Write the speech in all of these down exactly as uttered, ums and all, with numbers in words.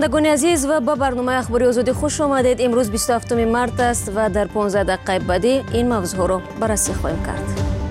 بینندگان عزیز و با برنامه اخباری آزادی خوش آمدید. امروز بیست و هفتم مارس است و در پانزده دقیقه بعدی این موضوع را بررسی خواهیم کرد.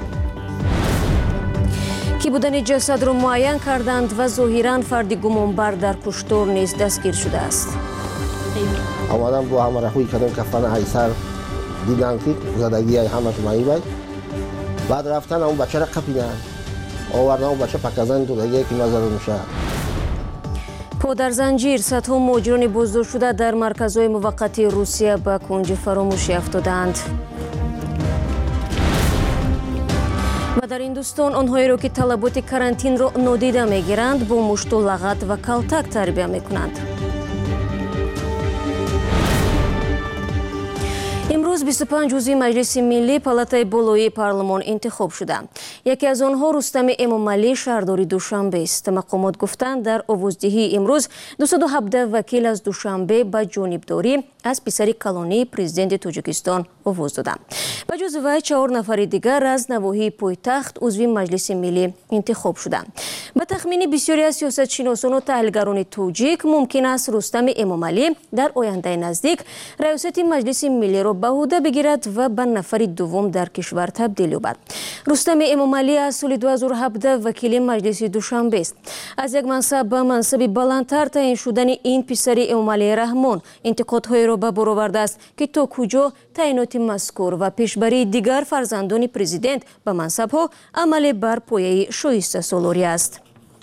کی بودن جسد را معین کردند و ظاهراً فردی گمانبر در کشتار نیز دستگیر شده است. آمدن با همه رخوی کردن کفن ایسر دیدن که زدگی های همش مایید. بعد رفتن اون بچه را قپیدن. آوردن اون بچه پکازن تو دیگه که نظر میشه. پا در زنجیر صدها مهاجران بازداشت شده در مرکزهای موقتی روسیه به کنج فراموشی افتادند. و در هندوستان آنهایی را که طلبات کرانتین را نادیده میگیرند با مشت و لغت و کلتک تربیت میکنند. امروز بیست و پنج عضو مجلس ملی پالاتای بالایی پارلمان انتخاب شده. یکی از آنها رستم امامعلی شهرداری دوشنبه است. مقامات گفتند در آوازدهی امروز دویست و هفده وکیل از دوشنبه به جانبداری از پسر کلانی پرزیدنت تاجیکستان آواز دادند. به جز وی چهار نفر دیگر از نواحی پایتخت عضو مجلس ملی انتخاب شدند. به تخمین بسیاری از سیاستشناسان و تحلیلگران تاجیک ممکن است رستم امامعلی در آینده نزدیک ریاست مجلس ملی را به عهده بگیرد و به نفر دوم در کشور تبدیل یابد. رستم امامعلی از سال دو هزار و هفده وکیل مجلس دوشنبه است. از یک منصب به منصب بلندتر تعیین شدن این پسر امامعلی رحمان انتقادهای را به بار آورده است که تا کجا تعیینات مذکور و پیشبری دیگر فرزندان پرزیدنت به منصبها عمل بر پایه شایسته سالاری است.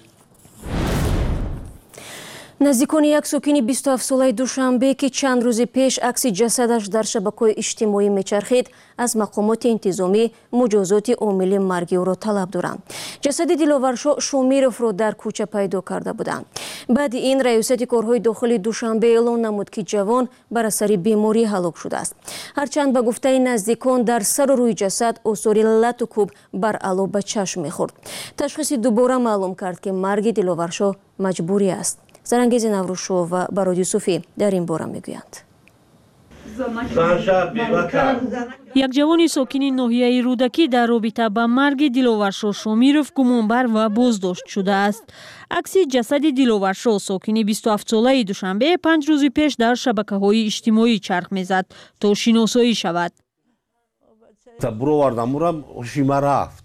نزدیکان یک ساکن بیست و هفت ساله دوشنبه که چند روز پیش عکس جسدش در شبکه‌های اجتماعی میچرخید از مقامات انتظامی مجازات عامل مرگ او را طلب دارند. جسد دلاور شومیروف را در کوچه پیدا کرده بودند. بعد این ریاست کارهای داخلی دوشنبه اعلام نمود که جوان بر اثر بیماری هلاک شده است. هرچند به گفته نزدیکان در سر و روی جسد آثار لط و کوب بر علا به چشم میخورد. تشخیص دوباره معلوم کرد که مرگ دلاور مجبوری است. زرانگیز نوروشو و برادی صوفی در این باره میگویند. یک جوان ساکن ناحیه رودکی در رابطه با مرگ دلاورشاه شومیروف گمانبر و بازداشت شده است. عکس جسد دلاورشاه ساکن بیست و هفت ساله دوشنبه پنج روز پیش در شبکه‌های اجتماعی چرخ میزد تا شناسایی شود. برو واردم را شیما رفت.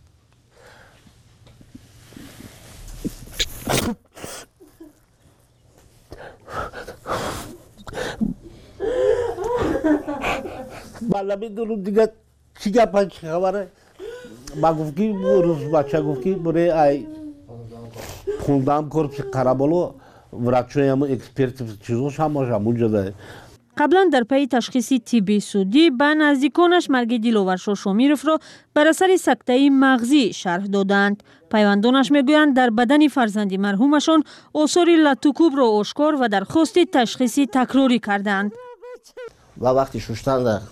بالا میدونم دیگه چی گپ چی خبره. ما گفت که روز بچه گفت که بره ای خوندم کورس قرابلو ورچوی هم اکسپرت چیزوش هم باشه اونجا ده. قبلا در پی تشخیص طبی سودی به نزدیکانش مرگ دلاورشاه شومیروف را بر اثر سکته مغزی شرح دادند. پیوندانش میگویند در بدن فرزند مرحومشان آثار لط و کوب را آشکار و درخواست تشخیصی تکراری کردند. و وقتی شستن در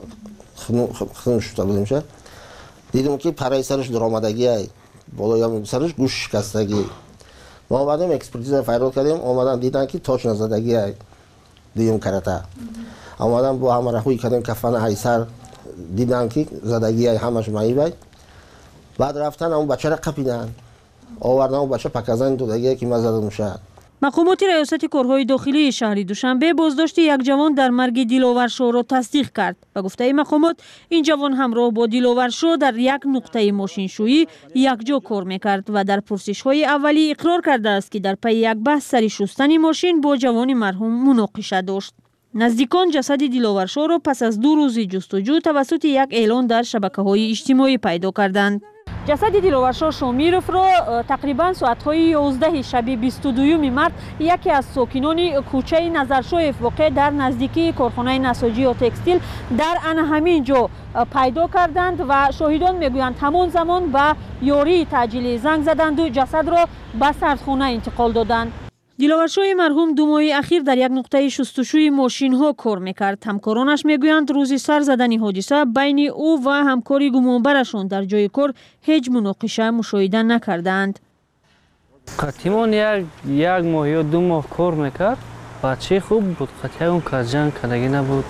خون شسته بودیم شد دیدم که پرای سرش درآمدگی های بالای هم سرش گوش شکستگی. ما آمدیم اکسپرتیز فایرال کردیم آمدن دیدن که تاچ نزدگی های دیدیم کرده. آمدن با همه رخوی کردیم کفن ایسر دیدن که زدگی های همش مایید. بعد رفتن اون بچه را قپیدن. آوردن اون بچه پکازن تو دیگه که مزد میشه. مقامات ریاست کارهای داخلی شهر دوشنبه بازداشت یک جوان در مرگ دلاورشاه را تصدیق کرد. به گفته مقامات این جوان همراه با دلاورشاه در یک نقطه ماشینشویی یکجا کار میکرد و در پرسش‌های اولی اقرار کرده است که در پی یک بحث سر شستن ماشین با جوان مرحوم مناقشه داشت. نزدیکان جسد دلاورشاه را پس از دو روز جستجو توسط یک اعلان در شبکه‌های اجتماعی پیدا کردند. جسد دلاورشاه شومیروف را تقریبا ساعت‌های یازده شب بیست و دو مارس یکی از ساکنان کوچه نظرشایف واقع در نزدیکی کارخانه نساجی و تکستیل در آن همین جا پیدا کردند و شاهدان میگویند همان زمان به یاری تعجیلی زنگ زدند و جسد را به سردخانه انتقال دادند. دلاورشاه مرحوم دو ماه اخیر در یک نقطه شستشوی ماشین ها کار میکرد. همکارانش میگویند روز سر زدن حادثه بین او و همکاری گمانبرشان در جای کار هیچ مناقشه مشاهده نکردند. قطیمان یک یک ماه یا دو ماه کار میکرد. بچه خوب بود. قطعی اون که جنگ کردگی نبود.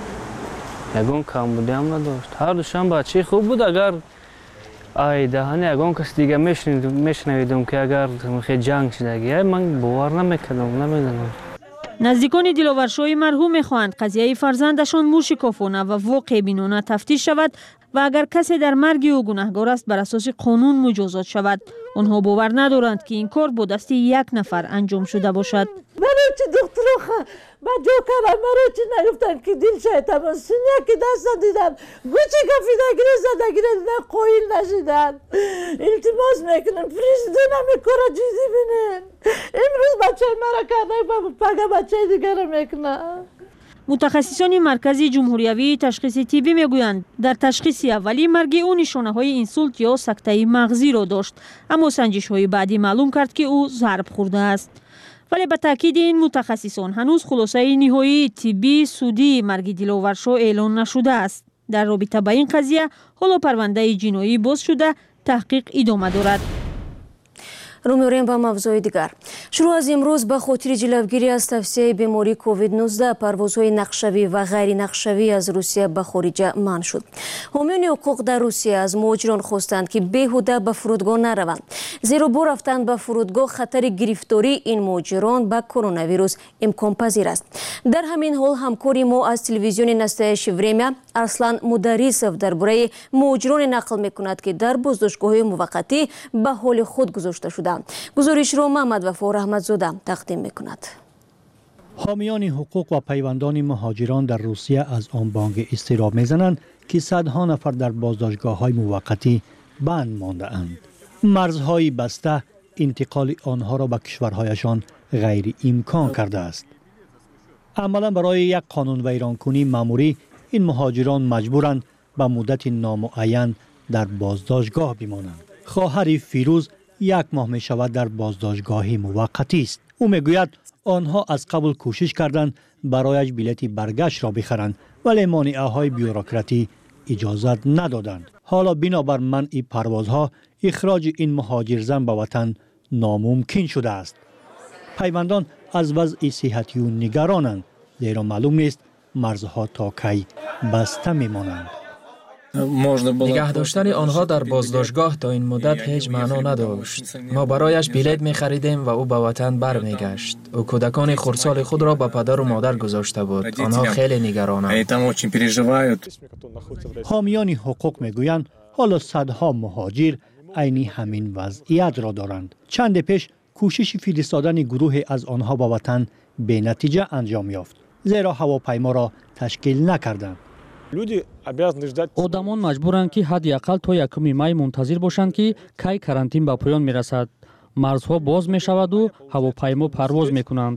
یگون کم بودی هم نداشت. هر دوشان بچه خوب بود. اگر ای دهانی اگه کس دیگه میشنیدم میشنیدم که اگر خیلی جنگ شدگی من باور نمیکردم نمیدونم. نزدیکان دلاورشوی مرحوم میخواهند قضیه فرزندشان موشکافانه و واقع بینانه تفتیش شود و اگر کسی در مرگ او گناهکار است بر اساس قانون مجازات شود. آنها باور ندارند که این کار با دست یک نفر انجام شده باشد. برای چی دکتر با جو کردم مرا چی نگفتن که دل شایدم سینیا که دست دیدن گوچی کفیده گیره زده گیره دیدن قویل نشیدن. التماس میکنم پریزیدن همی کارا جیزی بینن. امروز بچه مرا کرده پگه بچه دیگر میکنن. متخصصان مرکز جمهوریوی تشخیص طبی میگویند در تشخیص اولی مرگ او نشانه های اینسولت یا سکته مغزی را داشت، اما سنجش های بعدی معلوم کرد که او ضرب خورده است. ولی به تاکید این متخصصان هنوز خلاصه نهایی طبی سودی مرگ دلاورشو اعلان نشده است. در رابطه با این قضیه حالا پرونده جنایی باز شده تحقیق ادامه دارد. رو می‌آوریم به موضوع دیگر. شروع از امروز به خاطر جلوگیری از توسعه بیماری کووید نوزده پروازهای نقشه‌ای و غیر نقشه‌ای از روسیه به خارج منع شد. حامیان حقوق در روسیه از مهاجران خواستند که بیهوده به فرودگاه نروند، زیرا با رفتن به فرودگاه خطر گرفتاری این مهاجران به کرونا ویروس امکان پذیر است. در همین حال همکاری ما از تلویزیون نستایش وریمیا ارسلان مدریسов درباره مهاجران نقل می‌کند که در بازداشتگاه موقتی به حال خود گذاشته شده. گزارش را محمد وفا رحمتزاده تقدیم می‌کند. حامیان حقوق و پیوندان مهاجران در روسیه از آن بانگ اضطراب می‌زنند که صدها نفر در بازداشتگاه‌های موقتی بند مانده‌اند. مرزهای بسته انتقال آنها را به کشورهایشان غیر امکان کرده است. عملاً برای یک قانون ویرانکنی مأموری این مهاجران مجبورند به مدت نامعین در بازداشتگاه بمانند. خواهر فیروز یک ماه می شود در بازداشتگاه موقتی است. او میگوید آنها از قبل کوشش کردند برایش بلیط برگشت را بخرند، ولی مانعه های بیوروکراتی اجازت ندادند. حالا بنابر منع پروازها اخراج این مهاجر زن به وطن ناممکن شده است. پیوندان از وضع صحتی او نگرانند، زیرا معلوم نیست مرزها تا کی بسته میمانند. نگه داشتن آنها در بازداشتگاه تا این مدت هیچ معنا نداشت. ما برایش بلیط می خریدیم و او به وطن برمیگشت. او کودکان خردسال خود را به پدر و مادر گذاشته بود. آنها خیلی نگرانند. حامیان حقوق میگویند حالا صدها مهاجر عین همین وضعیت را دارند. چند پیش کوشش فرستادن گروه از آنها به وطن به نتیجه انجام یافت، زیرا هواپیما را تشکیل نکردند. آدمان مجبورند که حداقل تا یکم می منتظر باشند که کی کرانتین به پایان میرسد. مرزها باز می شود و هواپیما پرواز می کنند.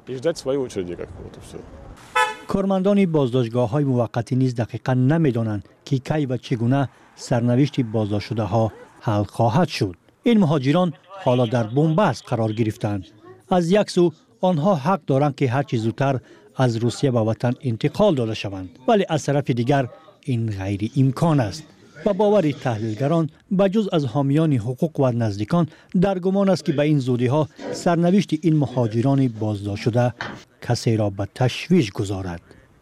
کارمندان بازداشتگاه های موقتی نیز دقیقاً نمی دانند که کی و چگونه سرنوشت بازداشت شده ها حل خواهد شد. این مهاجران حالا در بنبست قرار گرفتند. از یک سو آنها حق دارند که هر چه زودتر از روسیه به وطن انتقال داده شوند، ولی از طرف دیگر این غیر امکان است. و باور تحلیلگران بجز از حامیان حقوق و نزدیکان در گمان است که به این زودی ها سرنوشت این مهاجران بازداشت شده کسی را به تشویش گذارد.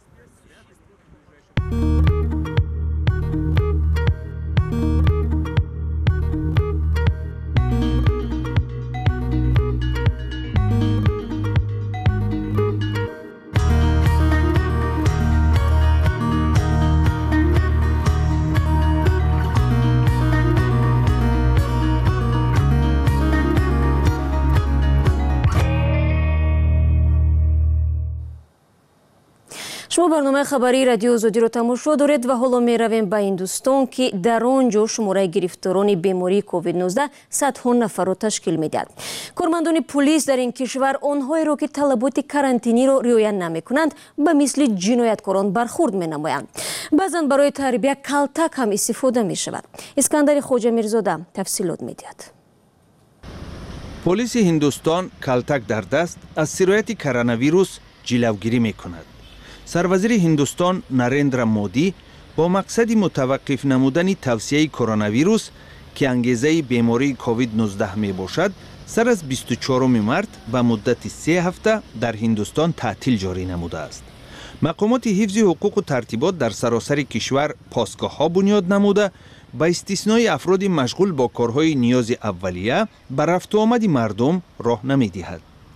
شما برنامه خبری رادیو آزادی را تماشا دارید و حالا می رویم به هندوستان که در آنجا شماره گرفتاران بیماری کووید نوزده صدها نفر را تشکیل می دهد. کارمندان پلیس در این کشور آنهایی را که طلبات کرانتینی را رعایت نمی کنند به مثل جنایتکاران برخورد می نمایند. بعضا برای تربیت کلتک هم استفاده می شود. اسکندر خواجه میرزاده تفصیلات می دهد. پلیس هندوستان کلتک در دست از سرایت کرونا ویروس جلوگیری می کند. سروزیر هندوستان نریندرا مودی با مقصد متوقف نمودن توسعه کرونا ویروس که انگیزه بیماری کووید نوزده می باشد، سر از بیست و چهارم مارس به مدت سه هفته در هندوستان تعطیل جاری نموده است. مقامات حفظ حقوق و ترتیبات در سراسر کشور پاسگاه ها بنیاد نموده با استثنای افراد مشغول با کارهای نیاز اولیه بر رفت و آمد مردم راه نمی دهد.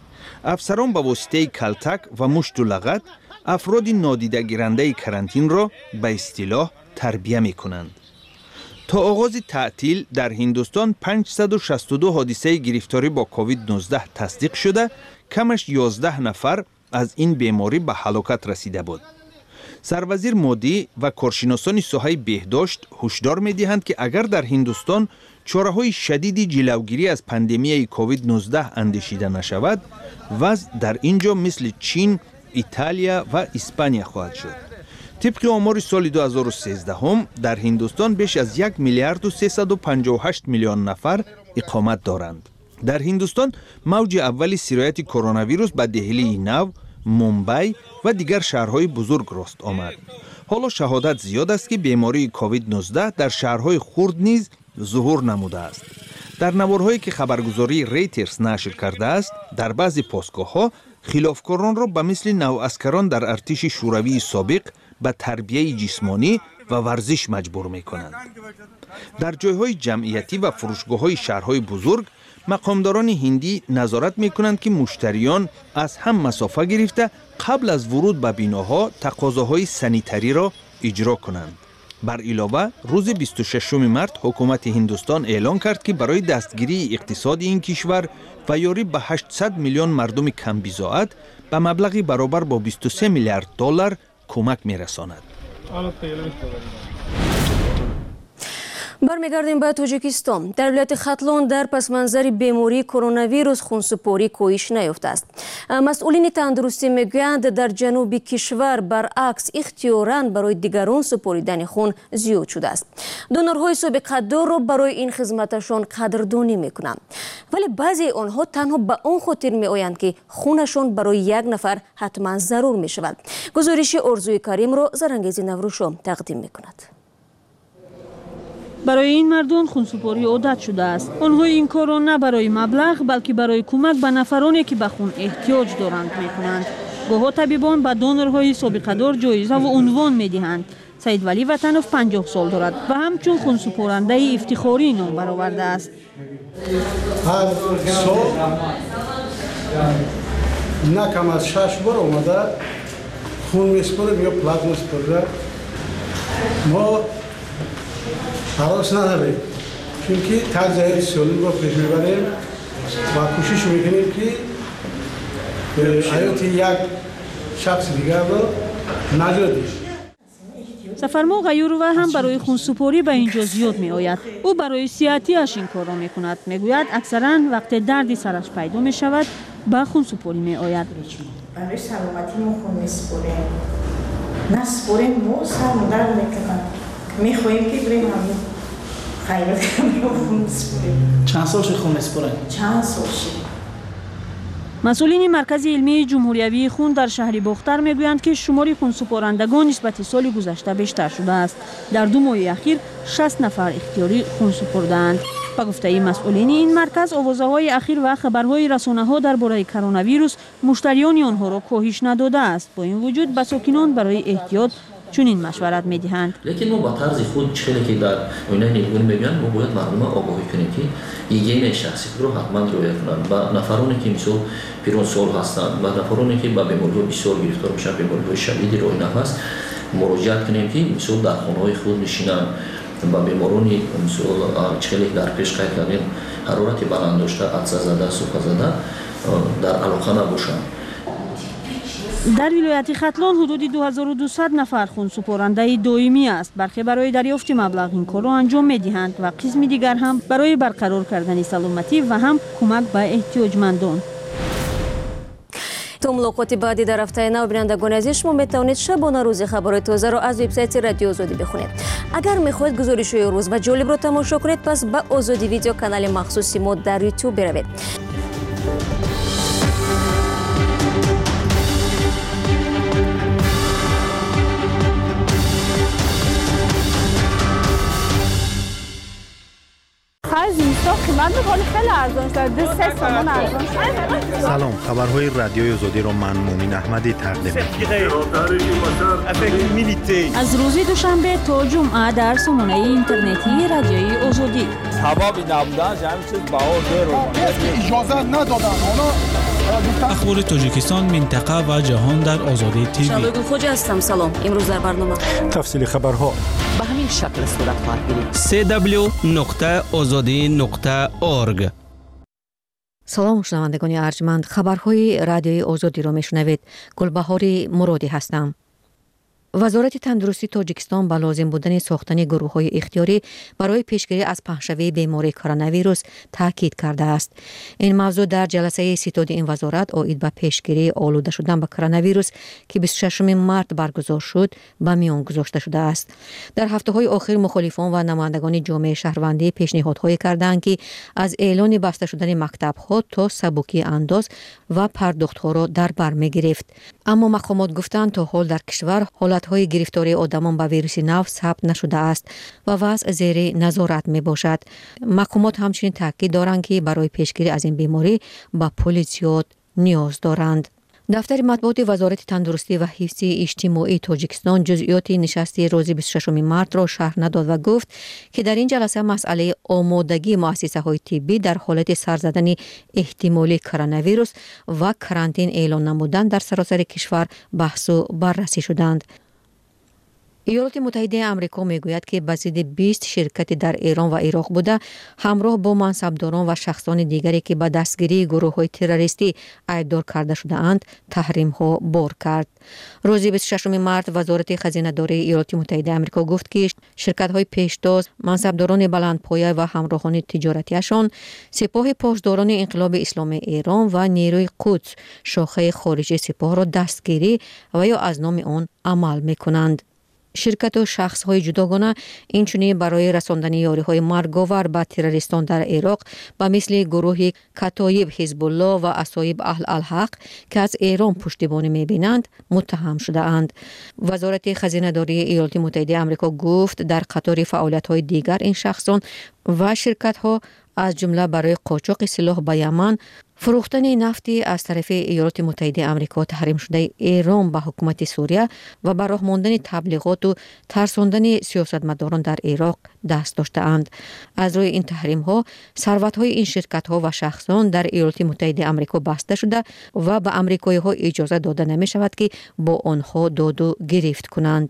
افسران با واسطه کلتک و مشت و لغت افراد نادیده گیرنده کرانتین را به اصطلاح تربیه می کنند. تا آغاز تعطیل در هندوستان پانصد و شصت و دو حادثه گرفتاری با کووید نوزده تصدیق شده، کمش یازده نفر از این بیماری به هلاکت رسیده بود. سروزیر مودی و کارشناسان ساحه بهداشت هشدار می‌دهند که اگر در هندوستان چاره‌های شدیدی جلوگیری از پاندمی کووید نوزده اندیشیده نشود، وضع در اینجا مثل چین، ایتالیا و اسپانیا خواهد شد. طبق آمار سال دو هزار و سیزده هم در هندوستان بیش از یک میلیارد و سیصد و پنجاه و هشت میلیون نفر اقامت دارند. در هندوستان موج اولی سرایت کرونا ویروس به دهلی نو، ممبئی و دیگر شهرهای بزرگ راست آمد. حالا شهادت زیاد است که بیماری کووید نوزده در شهرهای خرد نیز ظهور نموده است. در نوارهایی که خبرگزاری ریترز نشر کرده است، در بعضی پاسگاه‌ها خلافکاران را به مثل نوعسکران در ارتش شوروی سابق به تربیه جسمانی و ورزش مجبور می کنند. در جایهای جمعیتی و فروشگاه‌های شهرهای بزرگ مقامداران هندی نظارت می کنند که مشتریان از هم مسافه گرفته قبل از ورود به بیناها تقاضاهای سانیتری را اجرا کنند. بر علاوه روز بیست و ششم مارس حکومت هندوستان اعلان کرد که برای دستگیری اقتصاد این کشور و یاری به هشتصد میلیون مردم کم بضاعت به مبلغی برابر با بیست و سه میلیارد دلار کمک می‌رساند. برمیگردیم به تاجیکستان. در ولایت ختلون در پس منظر بیماری کرونا ویروس خونسپاری کاهش نیافته است. مسئولین تندرستی میگویند در جنوب کشور برعکس اختیاراً برای دیگران سپاریدن خون زیاد شده است. دونورهای سابقه‌دار را برای این خدمتشان قدردانی میکنند، ولی بعضی آنها تنها به آن خاطر میآیند که خونشان برای یک نفر حتما ضرور میشود. گزارش آرزوی کریم را زرنگیز نوروشا تقدیم میکند. برای این مردم خونسپاری عادت شده است. آنها این کار را نه برای مبلغ بلکه برای کمک به نفرانی که به خون احتیاج دارند میکنند. گاهی طبیبان به دونورهای سابقه دار جایزه و عنوان میدهند. سید ولی وطنوف پنجاه سال دارد و همچون خونسپارنده افتخاری نام برآورده است. هر سال نه کم از شش بار اومده خون میسپریم یا پلازما میسپریم. ما حراس نداریم، چونکه تغذیه سالم رو پیش میبریم و کوشش میکنیم که حیات یک شخص دیگر رو نجات دهیم. سفرما غیوروا هم برای خونسپاری به اینجا زیاد می آید. او برای صحتیش این کار را می کند. می گوید اکثرا وقت دردی سرش پیدا می شود به خونسپاری می آید. برای سلامتی ما خون میسپریم. نسپریم ما سرم درد میکنند. میخواهیم که بریم همین خیرات کنیم و خون میسپریم. چند سالش خون میسپریم؟ چند سالش. مسئولین مرکز علمی جمهوریوی خون در شهر باختر میگویند که شمار خونسپارندگان نسبت سال گذشته بیشتر شده است. در دو ماه اخیر شصت نفر اختیاری خون سپردند. با گفته مسئولین این مرکز آوازه‌های اخیر و خبرهای رسانه‌ها درباره کرونا ویروس مشتریان آنها را کاهش نداده است. با این وجود به ساکنان برای احتیاط چنین مشورت میدهند. لیکن ما با طرز خود چیزی که در آینه نیمگون میگن ما باید مردم آگاهی کنیم که هیگین شخصی رو حتما رعایت کنند. با نفرانی که مثلا پیران سال هستند و نفرانی که با بیماری‌های بسیار گرفتار میشن، بیماری‌های شدید راه نفس، مراجعت کنیم که مثلا در خانه‌های خود نشینن با بیمارانی مثلا چیزی در پیش قید کردن حرارت بلند داشته، عطسه زده، سوخته زده در علاقه نباشند. در ولایت ختلان حدود دو هزار و دویست نفر خونسپارنده دائمی است. برخی برای دریافت مبلغ این کار را انجام می‌دهند و قسم دیگر هم برای برقرار کردن سلامتی و هم کمک به احتیاجمندان. تا ملاقات بعدی در هفته نو بینندگان عزیز، شما میتوانید شبانه روز خبرهای تازه را از وبسایت رادیو آزادی بخونید. اگر میخواهید گزارش‌های روز و جالب را تماشا کنید، پس به آزادی ویدیو کانال مخصوصی ما در یوتیوب بروید. خیلی زیستا خیلی خیلی ارزان شده دو سه تومان ارزان شده. سلام، خبرهای رادیوی آزادی را من مومن احمدی تقدیم می‌کنم. از روز دوشنبه تا جمعه در سامانه اینترنتی رادیوی آزادی. حبابی نبودن همین چیز بهار داره. اجازه ندادن اونا. اخبار تاجیکستان، منطقه و جهان در آزادی تیوی. شبگون خوجا هستم. سلام. امروز در برنامه تفصیل خبرها به همین شکل صورت خواهد گرفت. سی دبلیو نقطه آزادی نقطه اورگ. سلام شنوندگان ارجمند، خبرهای رادیوی آزادی را میشنوید. گلبهاری مرادی هستم. وزارت تندرستی تاجیکستان با لازم بودن ساختن گروه‌های اختیاری برای پیشگیری از پهنشوی بیماری کرونا ویروس تاکید کرده است. این موضوع در جلسه ستاد این وزارت عاید به پیشگیری آلوده شدن به کرونا ویروس که بیست و ششم مارس برگزار شد به میان گذاشته شده است. در هفته‌های اخیر مخالفان و نمایندگان جامعه شهروندی پیشنهادهایی کردند که از اعلان بسته شدن مکتب‌ها تا سبکی انداز و پرداخت‌ها را در بر می‌گرفت. اما مقامات گفتند تا حال در کشور حالت‌های گرفتاری آدمان به ویروس نو ثبت نشده است و وضع زیر نظارت می باشد. مقامات همچنین تاکید دارند که برای پیشگیری از این بیماری به پلیسیات نیاز دارند. دفتر مطبوعات وزارت تندرستی و حفظ اجتماعی تاجیکستان جزئیات نشست روز بیست و ششم مارس را شرح نداد و گفت که در این جلسه مسئله آمادگی مؤسسه‌های طبی در حالت سر زدن احتمالی کرونا ویروس و کرانتین اعلان نمودن در سراسر کشور بحث و بررسی شدند. ایالات متحده آمریکا میگوید که بسیط بیست شرکت در ایران و عراق بوده همراه با منصبداران و شخصان دیگری که به دستگیری گروه‌های تروریستی ایبدار کرده شده اند تحریم ها بار کرد. روز بیست و ششم مارس وزارت خزینه داری ایالات متحده آمریکا گفت که شرکت های پیشتاز، منصبداران بلندپایه و همراهان تجارتیشان، سپاه پاسداران انقلاب اسلامی ایران و نیروی قدس شاخه خارجی سپاه را دستگیری و یا از نام آن عمل میکنند. شرکت و شخص های جداگانه اینچنین برای رساندن یاری های مرگاور به تروریستان در عراق به مثل گروه کتایب حزب الله و اصایب اهل الحق که از ایران پشتیبانی میبینند متهم شده اند. وزارت خزینه داری ایالات متحده آمریکا گفت در قطار فعالیت های دیگر این شخصان و شرکت ها از جمله برای قاچاق سلاح به یمن، فروختن نفتی از طرف ایالات متحده آمریکا تحریم شده ایران به حکومت سوریه و به راه ماندن تبلیغات و ترساندن سیاستمداران در عراق دست داشته‌اند. از روی این تحریم ها ثروت های این شرکت ها و شخصان در ایالات متحده آمریکا بسته شده و به آمریکایی ها اجازه داده نمی شود که با آنها داد و گرفت کنند.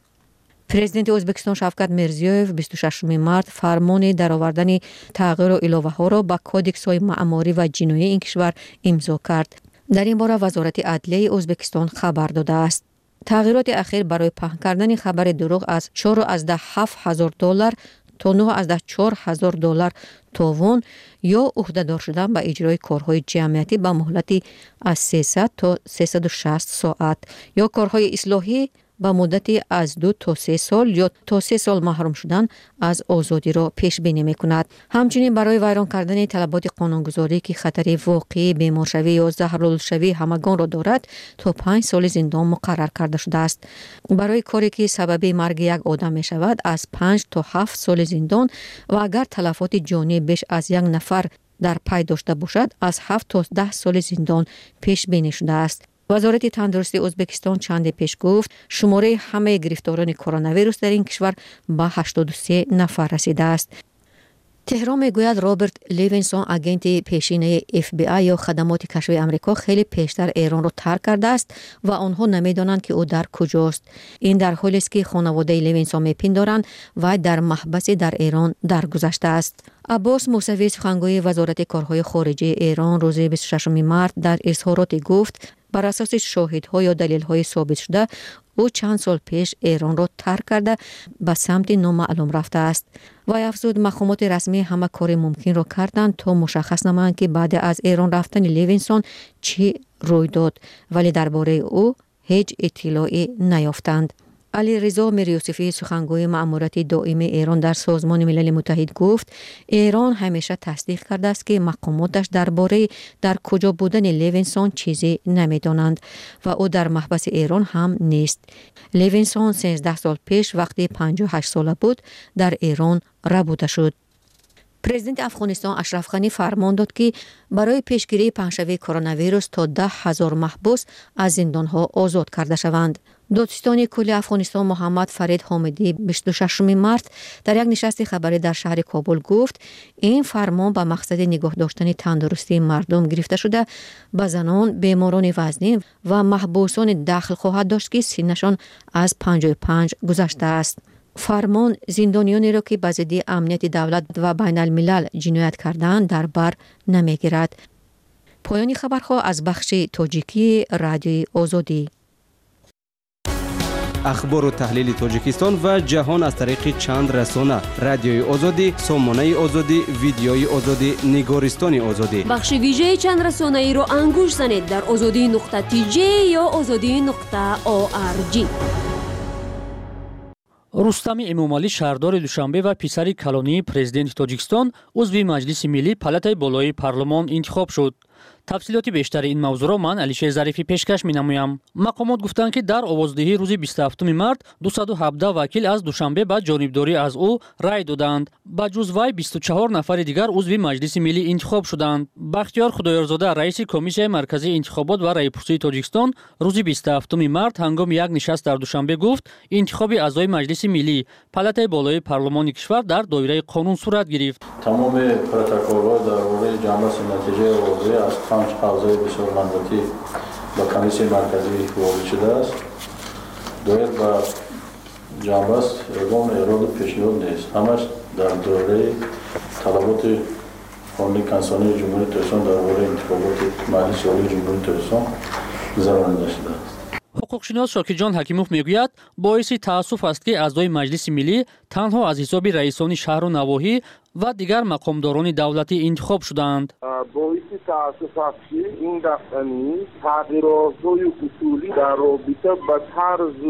پرزیدنت ازبکستان شفقت میرزیوف بیست و ششم مارس فرمان درآوردن تغییر و اضافه ها را به کودکس های معماری و جنایی این کشور امضا کرد. در این باره وزارت عدلیه ازبکستان خبر داده است. تغییرات اخیر برای پهن کردن خبر دروغ از چهار از ده هفت هزار دلار تا نه از ده چهار هزار دلار تاوان یا عهده‌دار شدن به اجرای کارهای جمعیتی به مهلتی از سیصد تا سیصد و شصت ساعت یا کارهای اصلاحی با مدتی از دو تا سه سال یا تا سه سال محروم شدن از آزادی را پیش بینی می کند. همچنین برای ویران کردن طلبات قانونگذاری که خطر واقعی بیمارشوی یا زهرالودشوی همگان را دارد تا پنج سال زندان مقرر کرده شده است. برای کاری که سبب مرگ یک آدم می شود از پنج تا هفت سال زندان و اگر تلفات جانی بیش از یک نفر در پی داشته باشد از هفت تا ده سال زندان پیش بینی شده است. وزارت تندرستی ازبکستان چند پیش گفت شماره همه گرفتاران کرونا ویروس در این کشور به هشتاد و سه نفر رسیده است. تهران میگوید رابرت لیوینسون اگنت پیشینه اف بی آی یا خدمات کشفی آمریکا خیلی پیشتر ایران را ترک کرده است و آنها نمیدانند که او در کجاست. این در حالی است که خانواده لیوینسون میپندارند و در محبس در ایران درگذشته است. عباس موسوی سخنگوی وزارت کارهای خارجه ایران روز بیست و ششم مارس در اظهاراتی گفت بر اساس شاهدها یا دلیل‌های ثابت شده او چند سال پیش ایران را ترک کرده به سمت نامعلوم رفته است. و افزود مقامات رسمی همه کار ممکن را کردند تا مشخص نمایند که بعد از ایران رفتن لیوینسون چی روی داد، ولی درباره او هیچ اطلاعی نیافتند. علی رضا میریوسفی سخنگوی مأموریت دائم ایران در سازمان ملل متحد گفت ایران همیشه تصدیق کرده است که مقاماتش درباره در کجا بودن لیوینسون چیزی نمیدانند و او در محبس ایران هم نیست. لیوینسون سیزده سال پیش وقتی پنجاه و هشت ساله بود در ایران ربوده شد. президент افغانستان اشرف غنی فرمان داد که برای پیشگیری پنجشنبه کرونا ویروس تا ده هزار محبوس از زندانها آزاد کرده شوند. دادستان کل افغانستان محمد فرید حامدی بیست و ششم مارس در یک نشست خبری در شهر کابل گفت این فرمان به مقصد نگاه داشتن تندرستی مردم گرفته شده به زنان، بیماران وزنی و محبوسان داخل خواهد داشت که سنشان از پنجاه و پنج گذشته است. فرمان زندانیانی را که به ضد امنیت دولت و بین الملل جنایت کردند در بر نمیگیرد. پایان خبرها از بخش تاجیکی رادیوی آزادی. اخبار و تحلیل تاجیکستان و جهان از طریق چند رسانه: رادیوی آزادی، سامانه آزادی، ویدیوی آزادی، نگارستان آزادی. بخش ویژه چند رسانه ای رو انگوش زنید در آزادی نقطه تی جی یا آزادی نقطه او آر جی. رستم امامعلی شهردار دوشنبه و پسر کلانی پرزیدنت تاجیکستان عضو مجلس ملی پالاتای بالای پارلمان انتخاب شد. تفصیلات بیشتر این موضوع را من علیشه ظریفی پیشکش می‌نمایم. مقامات گفتند که در آوازدهی روز بیست و هفتم مارس دویست و هفده وکیل از دوشنبه به جانبداری از او رای دادند. با جز وی بیست و چهار نفر دیگر عضو مجلس ملی انتخاب شدند. بختیار خدایارزاده رئیس کمیسیون مرکزی انتخابات و رایپرسی تاجیکستان روز بیست و هفتم مارس هنگام یک نشست در دوشنبه گفت انتخاب اعضای مجلس ملی پالاتای بالای پارلمان کشور در دایره قانون صورت گرفت. تمام پروتکل‌ها درباره جنبش نتیجه آوازی از پنج حوزه بسیار منداتی با کمیسیون مرکزی وارد شده است. دایر با جنبش اقام اراد پیشنهاد نیست. همش در دوره طلبات قانون کنسانی جمهوری تاجیکستان درباره انتخابات مجلس عالی جمهوری تاجیکستان گذرانده شده است. حقوقشناس شاکرجان حکیموف میگوید باعث تأسف است که اعضای مجلس ملی تنها از حساب رئیسان شهر و نواحی و دیگر مقامداران دولتی انتخاب شدند. باعث تأسف است که این دفتنی تغییرات‌های اصولی در رابطه با طرز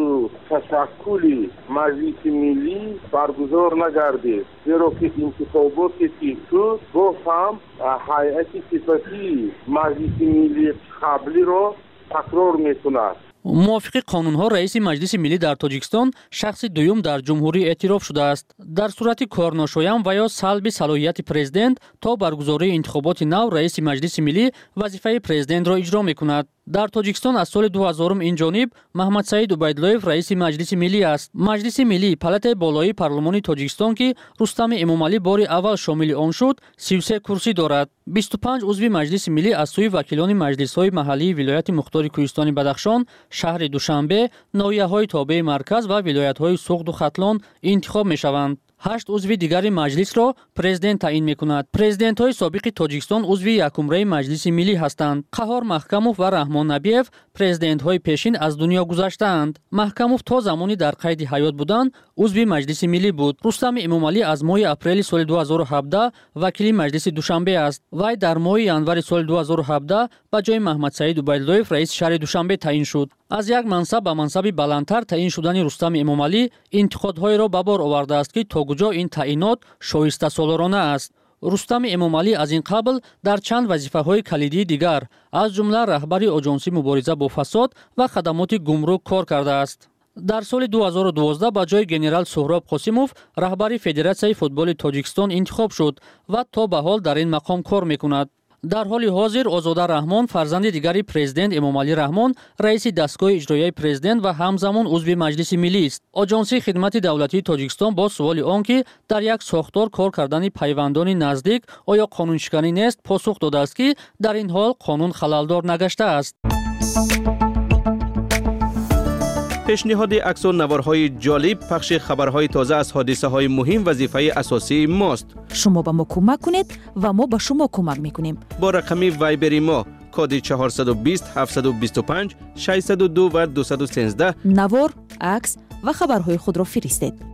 تشکل مجلس ملی برگزار نگردید، زیرا که انتخاباتی که شد باز هم هیئت صفتی مجلس ملی قبلی را تکرار می‌کند. موافق قانون‌ها رئیس مجلس ملی در تاجیکستان شخص دوم در جمهوری اعتراف شده است. در صورت کارناشایان و یا سلب صلاحیت پرزیدنت تا برگزاری انتخابات نو رئیس مجلس ملی وظیفه پرزیدنت را اجرا می‌کند. در تاجیکستان از سال دو هزار این جانب محمد سعید عبیداللهیف رئیس مجلس ملی است. مجلس ملی پالاتای بالای پارلمان تاجیکستان که رستم امامعلی بار اول شامل آن شد سی و سه کرسی دارد. بیست و پنج عضو مجلس ملی از سوی وکیلان مجلس‌های محلی ولایت مختار کوهستان بدخشان، شهر دوشنبه، ناحیه‌های تابع مرکز و ولایت‌های سوخت و ختلان انتخاب می‌شوند. هشت عضو دیگر مجلس را پرزیدنت تعیین می‌کند. پرزیدنت‌های سابق تاجیکستان عضو یکمره مجلس ملی هستند. قهار محکموف و رحمان نبیев پرزیدنت‌های پیشین از دنیا گذشته‌اند. محکموف تا زمانی در قید حیات بودند عضو مجلس ملی بود. رستم امامعلی از ماه اپریل سال دو هزار و هفده وکیل مجلس دوشنبه است. وی در ماه ینور سال دو هزار و هفده به جای محمد سعید عبیداللهیف رئیس شهر دوشنبه تعیین شد. از یک منصب به منصب بلندتر تعیین شدن رستم امامعلی انتقادهای را به بار آورده است که تا کجا این تعیینات شایسته سالارانه است. رستم امامعلی از این قبل در چند وظیفه‌های کلیدی دیگر از جمله رهبری آژانسی مبارزه با فساد و خدمات گمرک کار کرده است. در سال دو هزار و دوازده با جای گنرال سهراب قاسموف رهبری فدراسیون فوتبال تاجیکستان انتخاب شد و تا به حال در این مقام کار می‌کند. در حال حاضر آزاده رحمان فرزند دیگری پرزیدنت امامعلی رحمان رئیس دستگاه اجرایی پرزیدنت و همزمان عضو مجلس ملی است. آژانسی خدمات دولتی تاجیکستان با سوال آنکه در یک ساختار کار کردن پیوندان نزدیک آیا قانونشکنی نیست پاسخ داده است که در این حال قانون خللدار نگشته است. پیشنهاد عکس و نوارهای جالب، پخش خبرهای تازه از حادثه‌های مهم وظیفه اساسی ماست. شما به ما کمک کنید و ما به شما کمک میکنیم. با رقم وایبری ما کد چهارصد و بیست هفتصد و بیست و پنج ششصد و دو و دویست و سیزده نوار، عکس و خبرهای خود را فرستید.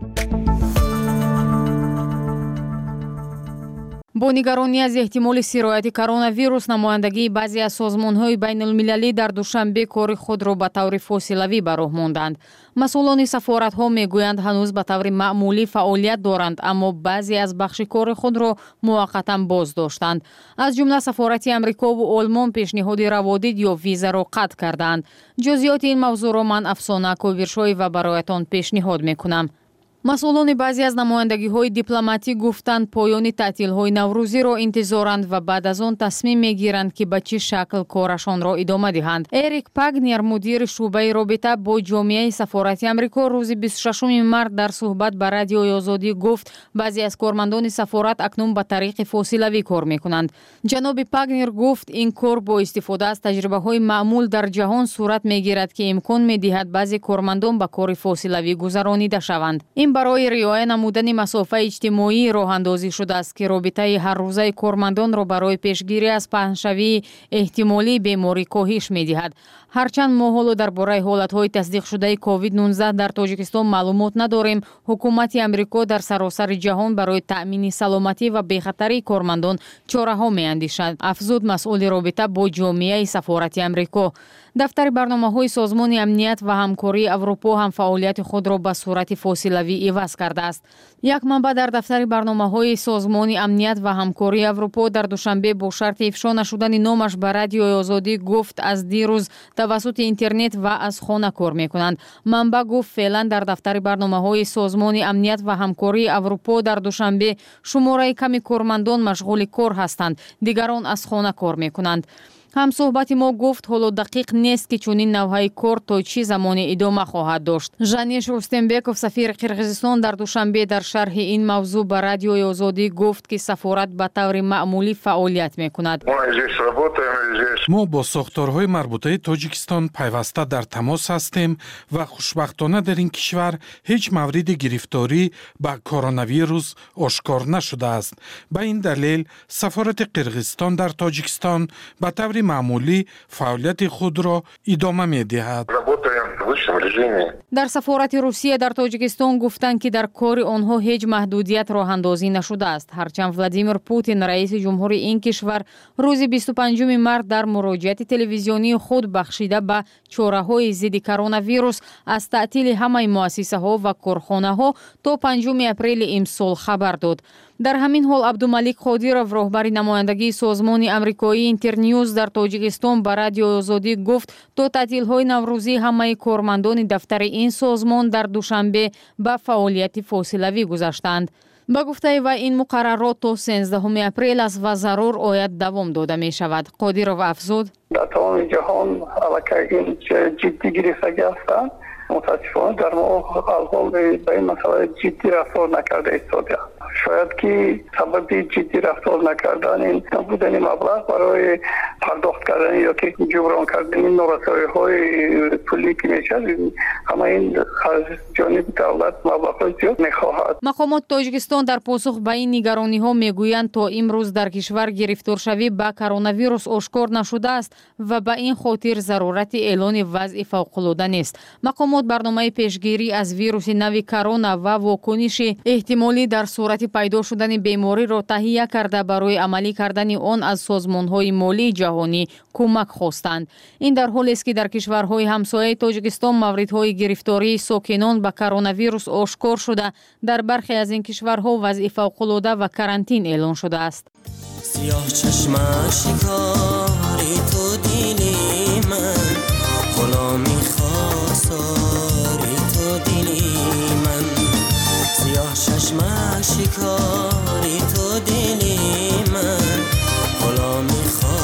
бо нигаронӣ аз эҳтимоли сирояти коронавирус намояндагии баъзе аз созмонҳои байнулмилалӣ дар душанбе кори худро ба таври фосилавӣ ба роҳ монданд. масъулони сафоратҳо мегӯянд ҳанӯз ба таври маъмулӣ фаъолият доранд, аммо баъзе аз бахши кори худро муваққатан боз доштанд. аз ҷумла сафорати амрикову олмон пешниҳоди раводид ё визаро қатъ карданд. ҷузъиёти ин мавзӯъро ман Афсона Кӯбиршоева бароятон пешниҳод мекунам. мас'улони баъзе аз намояндагиҳои дипломатӣ гуфтанд поёни таътилҳои наврӯзиро интизоранд ва баъд аз он тасмим мегиранд ки ба чӣ шакл корашонро идома диҳанд. Эрик Пагнер, мудири шуъбаи робита бо ҷомеаи сафорати Амрико, рӯзи бисту шашуми март дар суҳбат ба Радиои Озодӣ гуфт баъзе аз кормандони сафорат акнун ба тариқи фосилавӣ кор мекунанд. ҷаноби Пагнер гуфт ин кор бо истифода аз таҷрибаҳои маъмул дар ҷаҳон сурат мегирад ки имкон медиҳад баъзе кормандон ба кори фосилавӣ гузаронида шаванд. ин барои риоя намудани масофаи иҷтимоӣ роҳандозӣ шудааст ки робитаи ҳаррӯзаи кормандонро барои пешгирӣ аз паҳншавии эҳтимолии беморӣ коҳиш медиҳад. ҳарчанд мо ҳоло дар бораи ҳолатҳои тасдиқшудаи ковид нуздаҳ дар тоҷикистон маълумот надорем, ҳукумати Амрико дар саросари ҷаҳон барои таъмини саломатӣ ва бехатарии кормандон чораҳо меандешад, афзуд масъули робита бо ҷомеаи сафорати Амрико. дафтари барномаҳои Созмони амният ва ҳамкории Аврупо ҳам фаъолияти худро ба сурати фосилавӣ иваз кардааст. як манбаъ дар дафтари барномаҳои Созмони амният ва ҳамкории Аврупо дар душанбе бо шарти ифшо нашудани номаш ба Радиои Озодӣ гуфт аз дирӯз тавассути интернет ва аз хона кор мекунанд. манбаъ гуфт феълан дар дафтари барномаҳои Созмони амният ва ҳамкории Аврупо дар душанбе шумораи ками кормандон машғули кор ҳастанд, дигарон аз хона кор мекунанд. ҳамсӯҳбати мо гуфт ҳоло дақиқ нест ки чунин навъҳаи кор то чӣ замоне идома хоҳад дошт. Жаниш Рустембеков, сафири Қирғизистон, дар душанбе дар шарҳи ин мавзӯъ ба Радиои Озодӣ гуфт ки сафорат ба таври маъмулӣ фаъолият мекунад. мо бо сохторҳои марбутаи Тоҷикистон пайваста дар тамос ҳастем ва хушбахтона дар ин кишвар ҳеҷ мавриди гирифторӣ ба коронавирус ошкор нашудааст. Ба ин далел сафорати Қирғизистон дар Тоҷикистон ба таври маъмулӣ фаъолияти худро идома медиҳад. дар сафорати Русия дар Тоҷикистон гуфтанд ки дар кори онҳо ҳеҷ маҳдудият роҳандозӣ нашудааст. ҳарчанд Владимир Путин, раиси ҷумҳури ин кишвар, рӯзи бисту панҷуми март дар муроҷиати телевизионии худ бахшида ба чораҳои зидди коронавирус аз таътили ҳамаи муассисаҳо ва корхонаҳо то панҷуми апрели имсол хабар дод. дар ҳамин ҳол Абдумалик Қодиров, роҳбари намояндагии Созмони амрикоии Интерньюз дар Тоҷикистон ба Радиои Озодӣ гуфт то таътилҳои наврӯзӣ ҳамаи кормандони дафтари ин созмон дар душанбе ба фаъолияти фосилавӣ гузаштанд. ба гуфтаи вай ин муқаррарот то сенздаҳуми апрел аст ва зарур ояд давом дода мешавад. Қодиров афзуд: дар тамоми ҷаҳон аллакай ин ҷиддӣ гирифтагӣ ҳастанд. мутаассифона дар мо алҳол ба ин масъала ҷиддӣ рафтор накарда истода. шояд ки сабаби ҷиддӣ рафтор накардани набудани маблағ барои пардохт кардани ёки ҷуброн кардани норасоиҳои пулӣ ки мешавад, ҳама ин аз ҷониби давлат маблағҳои зиёд мехоҳад. мақомоти Тоҷикистон дар посух ба ин нигарониҳо мегӯянд то имрӯз дар кишвар гирифторшавӣ ба коронавирус ошкор нашудааст ва ба ин хотир зарурати эълони вазъи фавқулода нест. мақомот барномаи пешгирӣ аз вируси нави корона ва вокуниши эҳтимолӣ дар сурати пайдо шудани бемориро таҳия карда барои амалӣ кардани он аз созмонҳои молии ҷаҳонӣ кӯмак хостанд. ин дар ҳолест ки дар кишварҳои ҳамсояи Тоҷикистон мавридҳои гирифтории сокинон ба коронавирус ошкор шуда, дар бархе аз ин кишварҳо вазъи фавқулода ва карантин эълон шудааст. سیاه چشمک شکاری تو دیلی من غلامی خواستاری تو دیلی من سیاه چشمک شکاری تو دیلی من غلامی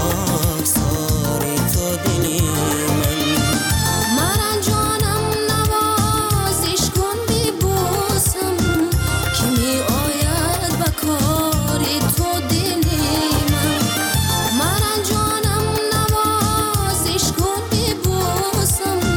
خواستاری تو دیلی من مرا جانم نوازش کن بی بوسم که می آید به کاری تو دیلی مرا جانم نوازش کن بی بوسم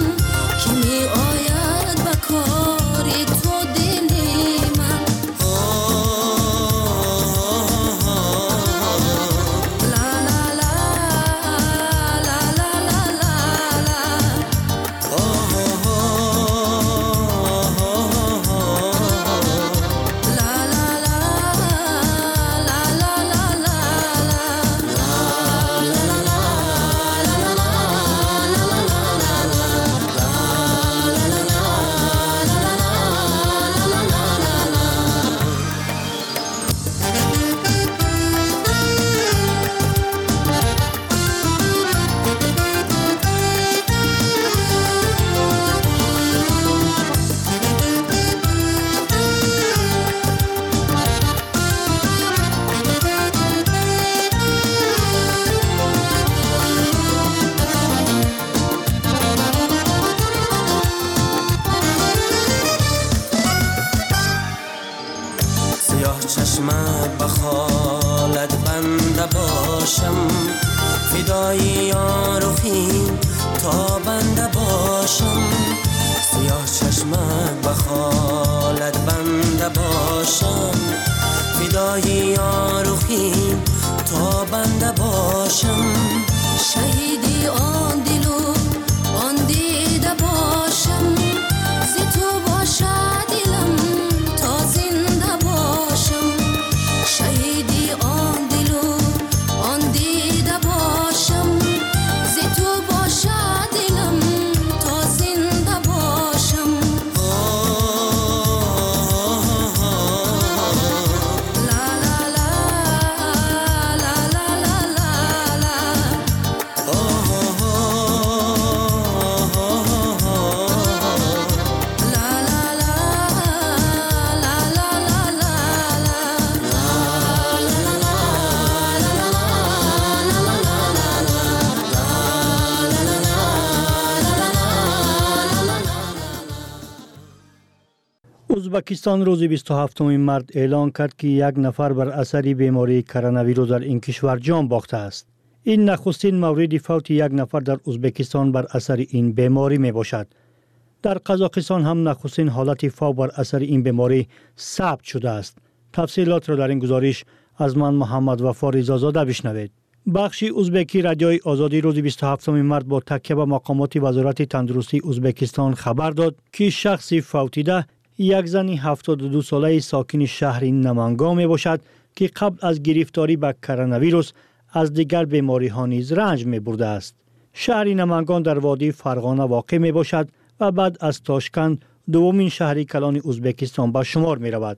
چشمت بخالت بنده باشم فدای یارخی تا بنده باشم سیاه چشمت بخالت بنده باشم فدای یارخی تا بنده باشم شهیدی آن دلو آن دیده باشم زی تو باشد دلم تا زنده باشم شهیدی آن دلو آن دیده باشم زی تو باشد دلم تا زنده باشم لا لا لا لا لا لا لا ازبکستان روز بیست و هفتم مارس اعلان کرد که یک نفر بر اثر بیماری کرونا ویروس در این کشور جان باخته است. این نخستین مورد فوت یک نفر در ازبکستان بر اثر این بیماری می باشد. در قزاقستان هم نخستین حالت فوت بر اثر این بیماری ثبت شده است. تفصیلات را در این گزارش از من محمد وفا رضازاده بشنوید. بخش ازبکی رادیوی آزادی روز بیست و هفتم مارس با تکیه به مقامات وزارت تندرستی ازبکستان خبر داد که شخصی فوتیده یک زن هفتاد و دو ساله ساکن شهر نمانگا می باشد که قبل از گرفتاری به کرونا ویروس از دیگر بیماری ها نیز رنج می برده است. شهر نمانگان در وادی فرغانه واقع می باشد و بعد از تاشکند دومین شهر کلان ازبکستان به شمار می رود.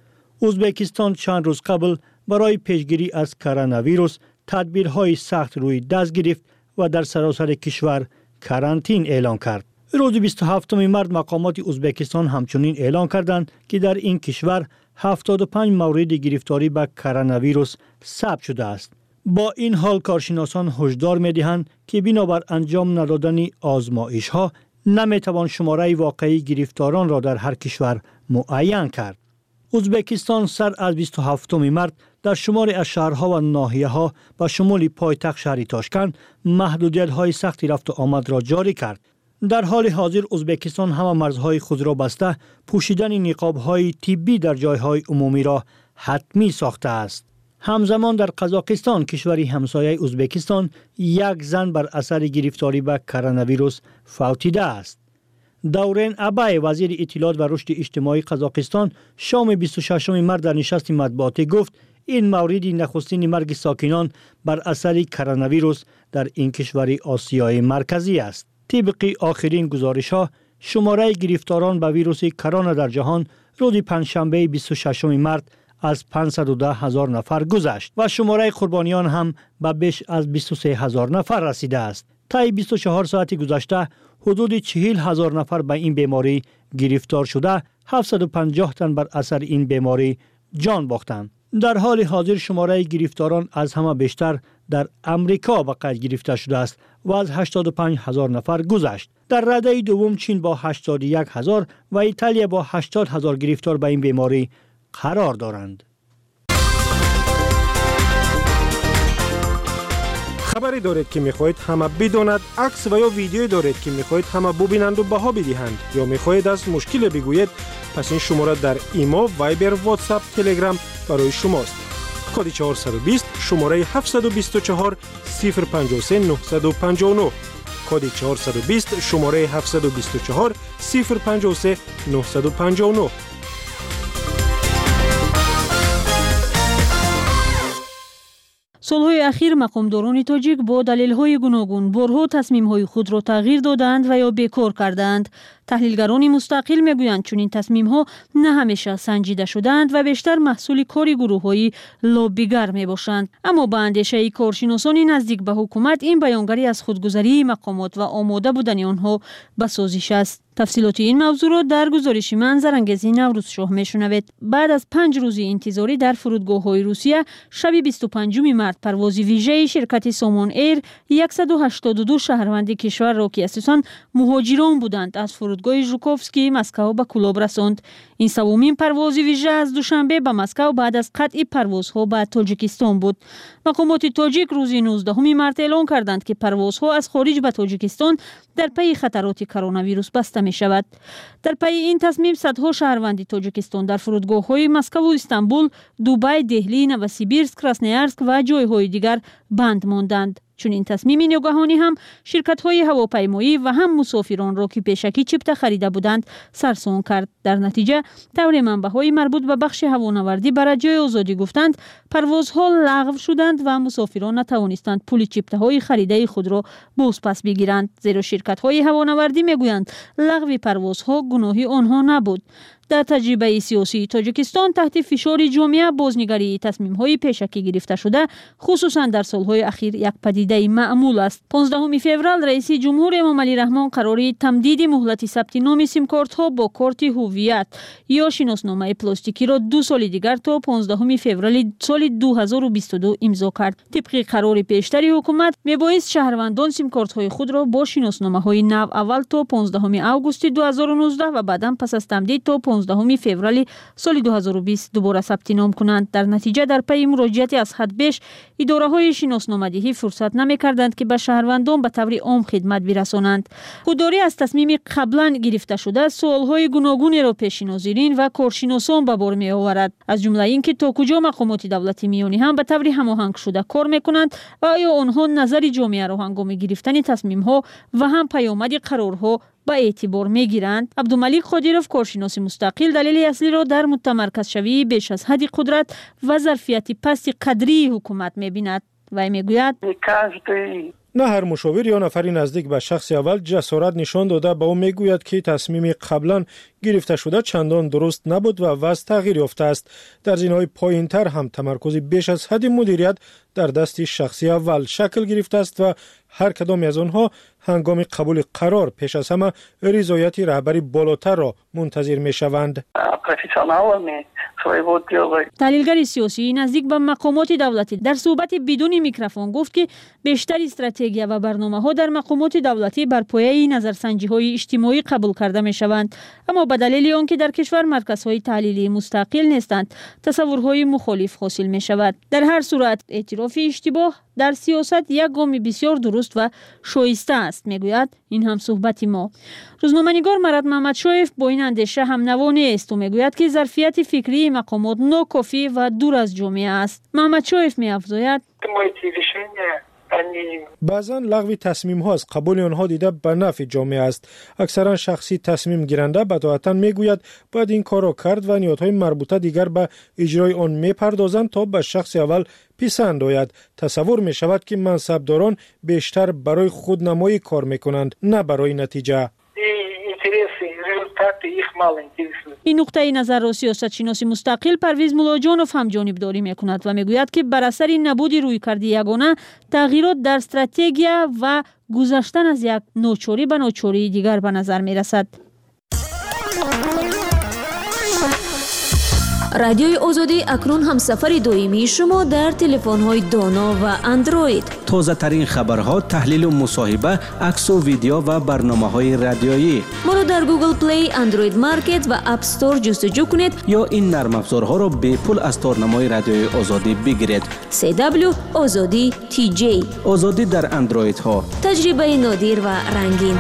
ازبکستان چند روز قبل برای پیشگیری از کرونا ویروس تدبیرهای سخت روی دست گرفت و در سراسر کشور کرانتین اعلان کرد. روز بیست و هفتم مارس مقامات ازبکستان همچنین اعلان کردند که در این کشور هفتاد و پنج مورد گرفتاری به کرونا ویروس ثبت شده است. با این حال کارشناسان هشدار می‌دهند که بنابر انجام ندادن آزمایش‌ها نمی‌توان شماره واقعی گرفتاران را در هر کشور معین کرد. ازبکستان سر از بیست و هفتم مارس در شماری از شهرها و ناحیه‌ها به شمول پایتخت شهر تاشکند محدودیت‌های سخت رفت و آمد را جاری کرد. در حال حاضر ازبکستان همه مرزهای خود را بسته پوشیدن نقاب‌های طبی در جایهای عمومی را حتمی ساخته است. همزمان در قزاقستان کشوری همسایه ازبکستان یک زن بر اثر گرفتاری به کرونا ویروس فوتیده است. دورین ابای وزیر اطلاعات و رشد اجتماعی قزاقستان شام بیست و ششم مارس در نشست مطبوعاتی گفت این مورد نخستین مرگ ساکنان بر اثر کرونا ویروس در این کشور آسیای مرکزی است. طبق آخرین گزارش‌ها شماره گرفتاران به ویروس کرونا در جهان روز پنجشنبه بیست و ششم مارس از پانصد و ده هزار نفر گذشت و شماره قربانیان هم به بیش از بیست و سه هزار نفر رسیده است. طی بیست و چهار ساعت گذشته حدود چهل هزار نفر به این بیماری گرفتار شده، هفتصد و پنجاه تن بر اثر این بیماری جان باختند. در حال حاضر شماره گرفتاران از همه بیشتر در امریکا به قید گرفته شده است و از هشتاد و پنج هزار نفر گذشت. در رده دوم چین با هشتاد و یک هزار و ایتالیا با هشتاد هزار گرفتار به این بیماری قرار دارند. خبری دارید که میخواهید همه بداند، عکس و یا ویدیویی دارید که میخواهید همه ببینند و بها بدهند یا میخواهید از مشکل بگویید، پس این شماره در ایمو، وایبر، واتساپ، تلگرام برای شماست. کد چهارصد و بیست شماره هفتصد و بیست و چهار صفر پنجاه و سه نهصد و پنجاه و نه. کد چهارصد و بیست شماره هفتصد و بیست و چهار صفر پنجاه و سه نهصد و پنجاه و نه. سالهای اخیر مقامداران تاجیک با دلیل‌های گوناگون برها تصمیم‌های خود را تغییر دادند و یا بیکار کردند. تحلیلگران مستقل می‌گویند چون این تصمیم‌ها نه همیشه سنجیده شدند و بیشتر محصول کاری گروه‌های لابیگر می‌باشند. اما با اندیشه کارشناسان نزدیک به حکومت این بیانگری از خودگذری مقامات و آماده بودن آنها به سازش است. تفصیلات این موضوع را در گزارش منظرانگیزی نوروز شاه میشنوید. بعد از پنج روزی انتظاری در فرودگاه‌های روسیه شب بیست و پنجم مارس پرواز ویژه شرکت سامان ایر صد و هشتاد و دو شهروند کشور را که اساساً مهاجران بودند از فرودگاه ژوکوفسکی مسکو به کلاب رساند. این سومین پرواز ویژه از دوشنبه به مسکو بعد از قطع پروازها به تاجیکستان بود. مقامات تاجیک روز نوزدهم مارس اعلام کردند که پروازها از خارج به تاجیکستان در پی خطرات کرونا ویروس بسته می شود. در پی این تصمیم صدها شهروند تاجیکستان در فرودگاه‌های مسکو و استانبول، دوبای، دهلی، نوسیبیرسک، کراسنویارسک و جای‌های دیگر بند ماندند. چون این تصمیم ناگهانی هم شرکت‌های هواپیمایی و هم مسافران را که پیشکی چیپتا خریده بودند سرسام کرد. در نتیجه طور منبع‌های مربوط به بخش هوانوردی برای جای آزادی گفتند پروازها لغو شدند و مسافران نتوانستند پول چیپتاهای خریده خود را باز پس بگیرند، زیرا شرکت‌های هوانوردی میگویند لغو پروازها گناهی آنها نبود. در تجربه سیاسی تاجیکستان تحت فشار جامعه بازنگری تصمیم‌های پیشکی گرفته شده خصوصا در سال‌های اخیر یک پدیده معمول است. پانزدهم فوریه رئیس جمهور امام علی رحمان قراری تمدید مهلت ثبت نام سیم کارت‌ها با کارت هویت یا شناسنامه پلاستیکی را دو سال دیگر تا پانزدهم فوریه سال دو هزار و بیست و دو امضا کرد. طبق قرار پیشتری حکومت میبایست شهروندان سیم کارت‌های خود را با شناسنامه‌های نو اول تا پانزدهم آگوست دو هزار و نوزده و بعداً پس از تمدید تا پانزدهم فوریه سال دو هزار و بیست دوباره ثبت نام کنند. در نتیجه در پی مراجعت از حد بیش اداره‌های شناسنامه‌دهی فرصت نمی‌کردند که به شهروندان به طور عام خدمت برسانند. خودداری از تصمیم قبلا گرفته شده سوال‌های گوناگونی را پیش ناظرین و کارشناسان به بار می‌آورد، از جمله اینکه تا کجا مقامات دولتی میانی هم به طور هماهنگ شده کار می‌کنند و آیا آنها نظر جامعه را هنگام گرفتن تصمیم‌ها و هم پیامد قرارها با اعتبار میگیرند. عبدالملیک خادیروف کارشناس مستقل دلیل اصلی را در متمرکز شوی بیش از حد قدرت و ظرفیت پست قدری حکومت میبیند و میگوید نه هر مشاور یا نفری نزدیک به شخص اول جسارت نشان داده به او میگوید که تصمیم قبلا گرفته شده چندان درست نبود و وضع تغییر یافته است. در زینهای پایینتر هم تمرکز بیش از حد مدیریت در دست شخصی اول شکل گرفته است و هر کدام از آنها هنگام قبول قرار پیش از همه رضایت رهبری بالاتر را منتظر می شوند. تحلیلگر سیاسی نزدیک به مقامات دولتی در صحبت بدون میکروفون گفت که بیشتر استراتژی و برنامه ها در مقامات دولتی بر پایه نظرسنجی های اجتماعی قبول کرده می شوند، اما به دلیل آنکه در کشور مرکزهای تحلیلی مستقل نیستند تصورهای مخالف حاصل می شود. در هر صورت اعتراف اشتباه در سیاست یک گام بسیار درست و شایسته است، میگوید این هم صحبت ما. روزنامه‌نگار مراد محمدشایف با این اندیشه هم نوانی است و میگوید که ظرفیت فکری مقامات ناکافی و دور از جامعه است. محمدشایف می‌افزاید بعضا لغو تصمیم ها از قبول آنها دیده به نفع جامعه است. اکثرا شخصی تصمیم گیرنده بداهتا میگوید باید این کار را کرد و نیازهای مربوطه دیگر به اجرای آن میپردازند تا به شخص اول پسند آید. تصور می شود که منصبداران بیشتر برای خودنمایی کار میکنند نه برای نتیجه. این نقطه نظر را سیاستشناس مستقل پرویز ملاجانوف هم جانبداری میکند و میگوید که بر اثر نبود رویکرد یگانه تغییرات در استراتژی و گذشتن از یک ناچاری به ناچاری دیگر به نظر میرسد. رادیوی آزادی اکنون هم سفر دائمی شما در تلفن‌های دانا و اندروید. تازه ترین خبرها، تحلیل و مصاحبه، عکس و ویدیو و برنامه‌های رادیویی. ما را در گوگل پلی، اندروید مارکت و اپ استور جستجو کنید یا این نرم افزارها را به پول از تارنمای رادیوی آزادی بگیرید. سی دبلیو آزادی تی جی. آزادی در اندروید ها. تجربه نادر و رنگین.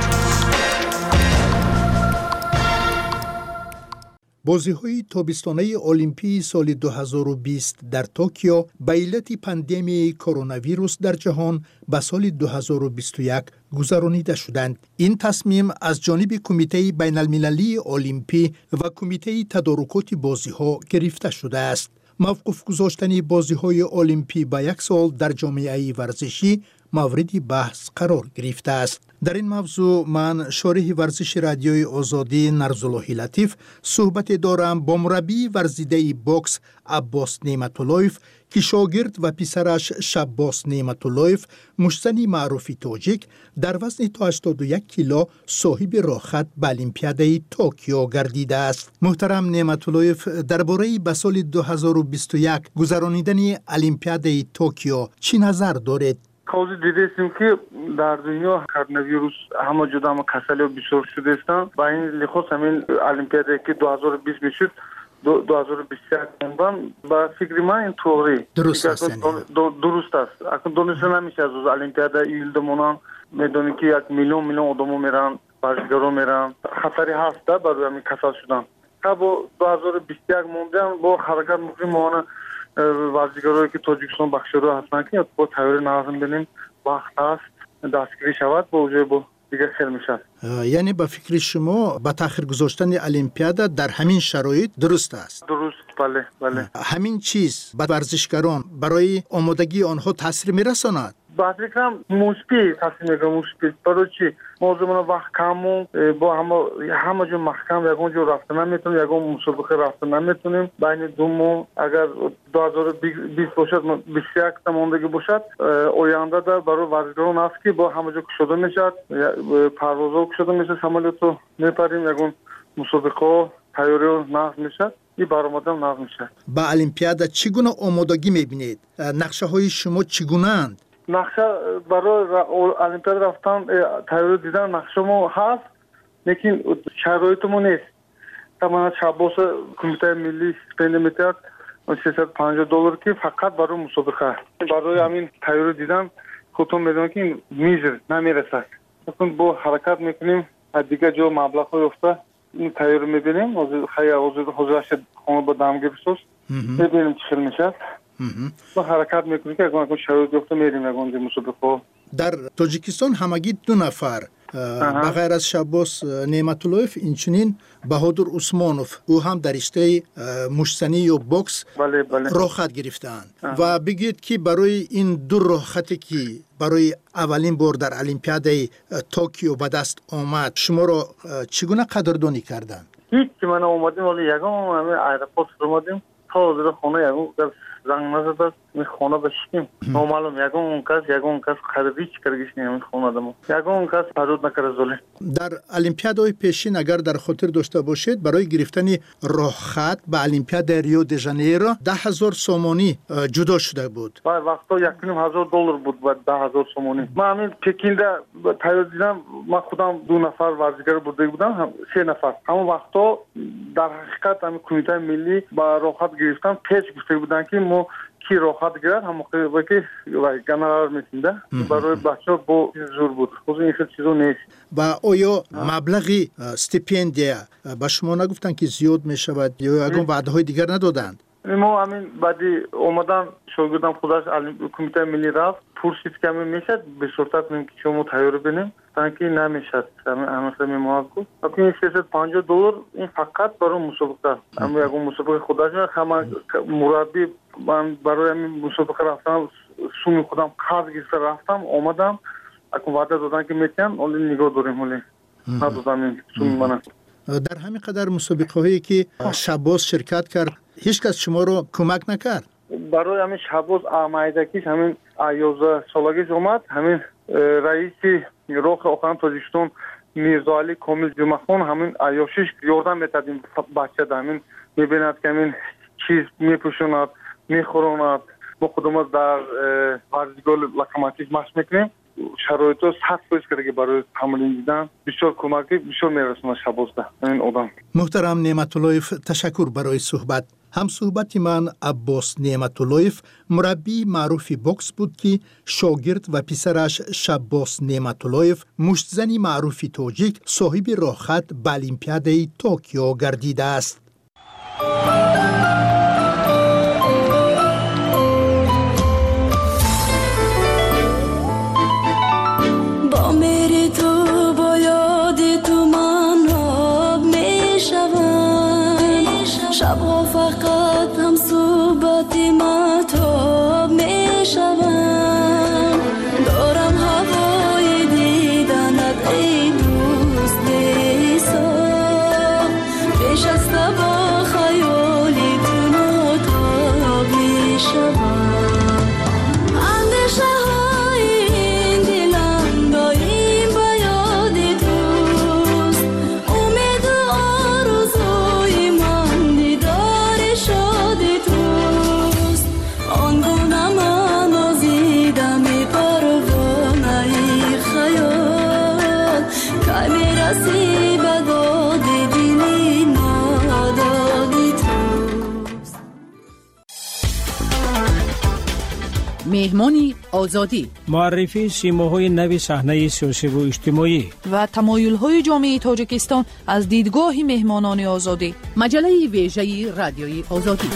بازی‌های تابستانه المپی سال دو هزار و بیست در توکیو به علت پاندمی کرونا ویروس در جهان به سال دو هزار و بیست و یک گذرانیده شدند. این تصمیم از جانب کمیته بین المللی المپی و کمیته تدارکات بازی‌ها گرفته شده است. موقف گذاشتن بازی‌های المپی به یک سال در جامعه ورزشی مورد بحث قرار گرفته است. در این موضوع من شارح ورزش رادیوی آزادی نرزاللهی لطیف صحبت دارم با مربی ورزیده بوکس عباس نعمت‌اللهیف که شاگرد و پسرش شباس نعمت‌اللهیف مشتنی معروفی تاجیک در وزن تا هشتاد و یک کیلو صاحب راحت به المپیادای توکیو گردیده است. محترم نعمت‌اللهیف، درباره به سال دو هزار و بیست و یک گذرانیدن المپیادای توکیو چی نظر دارید؟ کاوزی دیدیم که در دنیا کرونا ویروس همه جدا هم کسل بسیار شده استن. با این لحاظ همین المپیادی که دو هزار و بیست میشد دو هزار و بیست و یک بودم با فکر من این طوری درست است. درست است. اکنون دانسته نمیشه از المپیادا ایلدمونان میدونی که یک میلیون میلیون آدمو میرن، بازیگرا میرن، خطری هست برای همین کسل شدن. تا با دو هزار و بیست و یک موندن با حرکت میکنیم ما بازیگرایی که تاجیکستان بخشیدو هستن که با تغییر نظم بینیم وقت هست دستگیری شود با وجه با دیگه خیلی میشد. یعنی با فکر شما با تاخیر گذاشتن المپیادا در همین شرایط درست است؟ درست، بله بله. همین چیز با ورزشکاران برای آمادگی آنها تاثیر میرساند؟ بعد کم مثبت تاثیر میکنه. مثبت برای چی؟ موضوع من وقت کمو با همه همه جو محکم یکون جو رفتن نمیتونیم، یکون مسابقه رفتن نمیتونیم. بین دو ماه اگر دو هزار و بیست باشد بیست و یک تا موندگی باشد آینده در برای ورزشکاران است که با همه جو کشیده میشد، پروازها کشیده میشه، سمالیتو میپریم، یکون مسابقه تیاری نصب میشد، این برآمدن نصب میشه. با المپیادا چگونه آمادگی میبینید؟ نقشه های شما چگونه اند؟ نقشه برای المپیاد رفتن تیاری دیدن نقشه ما هست، لیکن شرایط ما نیست. تمام شباس کمیته ملی سپند میتاد سیصد و پنجاه دلار که فقط برای مسابقه برای همین تیاری دیدن خودتون میدونید که میزر نمیرسد. اصلا با حرکت میکنیم دیگه جو مبلغ های افته این تیاری میبینیم از خیلی حضورش خونه با دمگیر بسوز میبینیم چی خیلی میشد با حرکت میکنیم که اگر شرایط افته میریم اگر مسابقه. در تاجیکستان همگی دو نفر بغیر از شباس نعمت‌اللهیف اینچنین بهادر عثمانوف او هم در رشته مشتنی و بوکس بله بله. راحت گرفتند و بگید که برای این دو راحتی که برای اولین بار در المپیادای توکیو به دست آمد شما را چگونه قدردانی کردند؟ هیچ که من اومدیم ولی یگان همه ایرپورت اومدیم تا در خونه یگان در زنگ نزد می خونه بشیم نامعلوم یگان اون کس یگان اون کس خریدی چی کرگیش نمی خونه دمو یگان اون کس پرود نکرد زوله. در المپیادای پیشین اگر در خاطر داشته باشید برای گرفتن راه خط به المپیاد ریو دی ژانیرو ده هزار سومانی جدا شده بود. بعد وقتا یک نیم هزار دلار بود بعد ده هزار سومانی. من همین پکینده تیار دیدم من خودم دو نفر ورزشکار بوده بودم سه نفر همون وقتا در حقیقت همین کمیته ملی با راه خط گرفتن پیش گفته بودن که ما کی راحت گرفت هم موقعی که گنرال میتونده برای بچه با زور بود خود این چیزو نیست. و آیا مبلغی استیپندیا به شما نگفتن که زیاد میشود یا اگر وعده های دیگر ندادند؟ ما همین بعدی اومدن شاگردم خودش کمیته ملی رفت پرسید که همین میشد به صورت نیم که شما تیاری بینیم تانکی نمیشد همه سمی موافق بود. اکنون این سیصد و پنجاه دلار این فقط برای مسابقه اما اگر مسابقه خودش همه مربی من برای همین مسابقه رفتم سومی خودم قرض گرفته رفتم آمدم اکنون وعده دادن که میتونم ولی نگاه داریم ولی ندادم این سومی منم. در همین قدر مسابقه هایی که شباس شرکت کرد هیچ کس شما رو کمک نکرد؟ برای همین شباس آمایدگیش همین یازده سالگیش اومد همین رئیسی روخ آخران تاجیکستان میرزا علی کامل جمعخان همین عیاشیش یاردم میتد این بچه همین میبیند که همین چیز میپوشوند میخوراند ما خودمون در ورزشگاه لوکوموتیو مشق میکنیم شرایط رو سخت پیش کرده که برای تمرین دیدن بسیار کمکی بسیار میرسونه شباس ده این آدم. محترم نعمت‌اللهیف تشکر برای صحبت. هم صحبت من عباس نعمت‌اللهیف مربی معروف بوکس بود که شاگرد و پسرش شباس نعمت‌اللهیف مشتزنی معروف تاجیک صاحب راه خط به المپیادای توکیو گردیده است. شبها فقط هم صحبت مطاب می شوند دارم مهمانی آزادی، معرفی سیماهای نوی صحنه سیاسی و اجتماعی و تمایل‌های جامعه تاجیکستان از دیدگاه مهمانان آزادی. مجله ویژه رادیوی آزادی.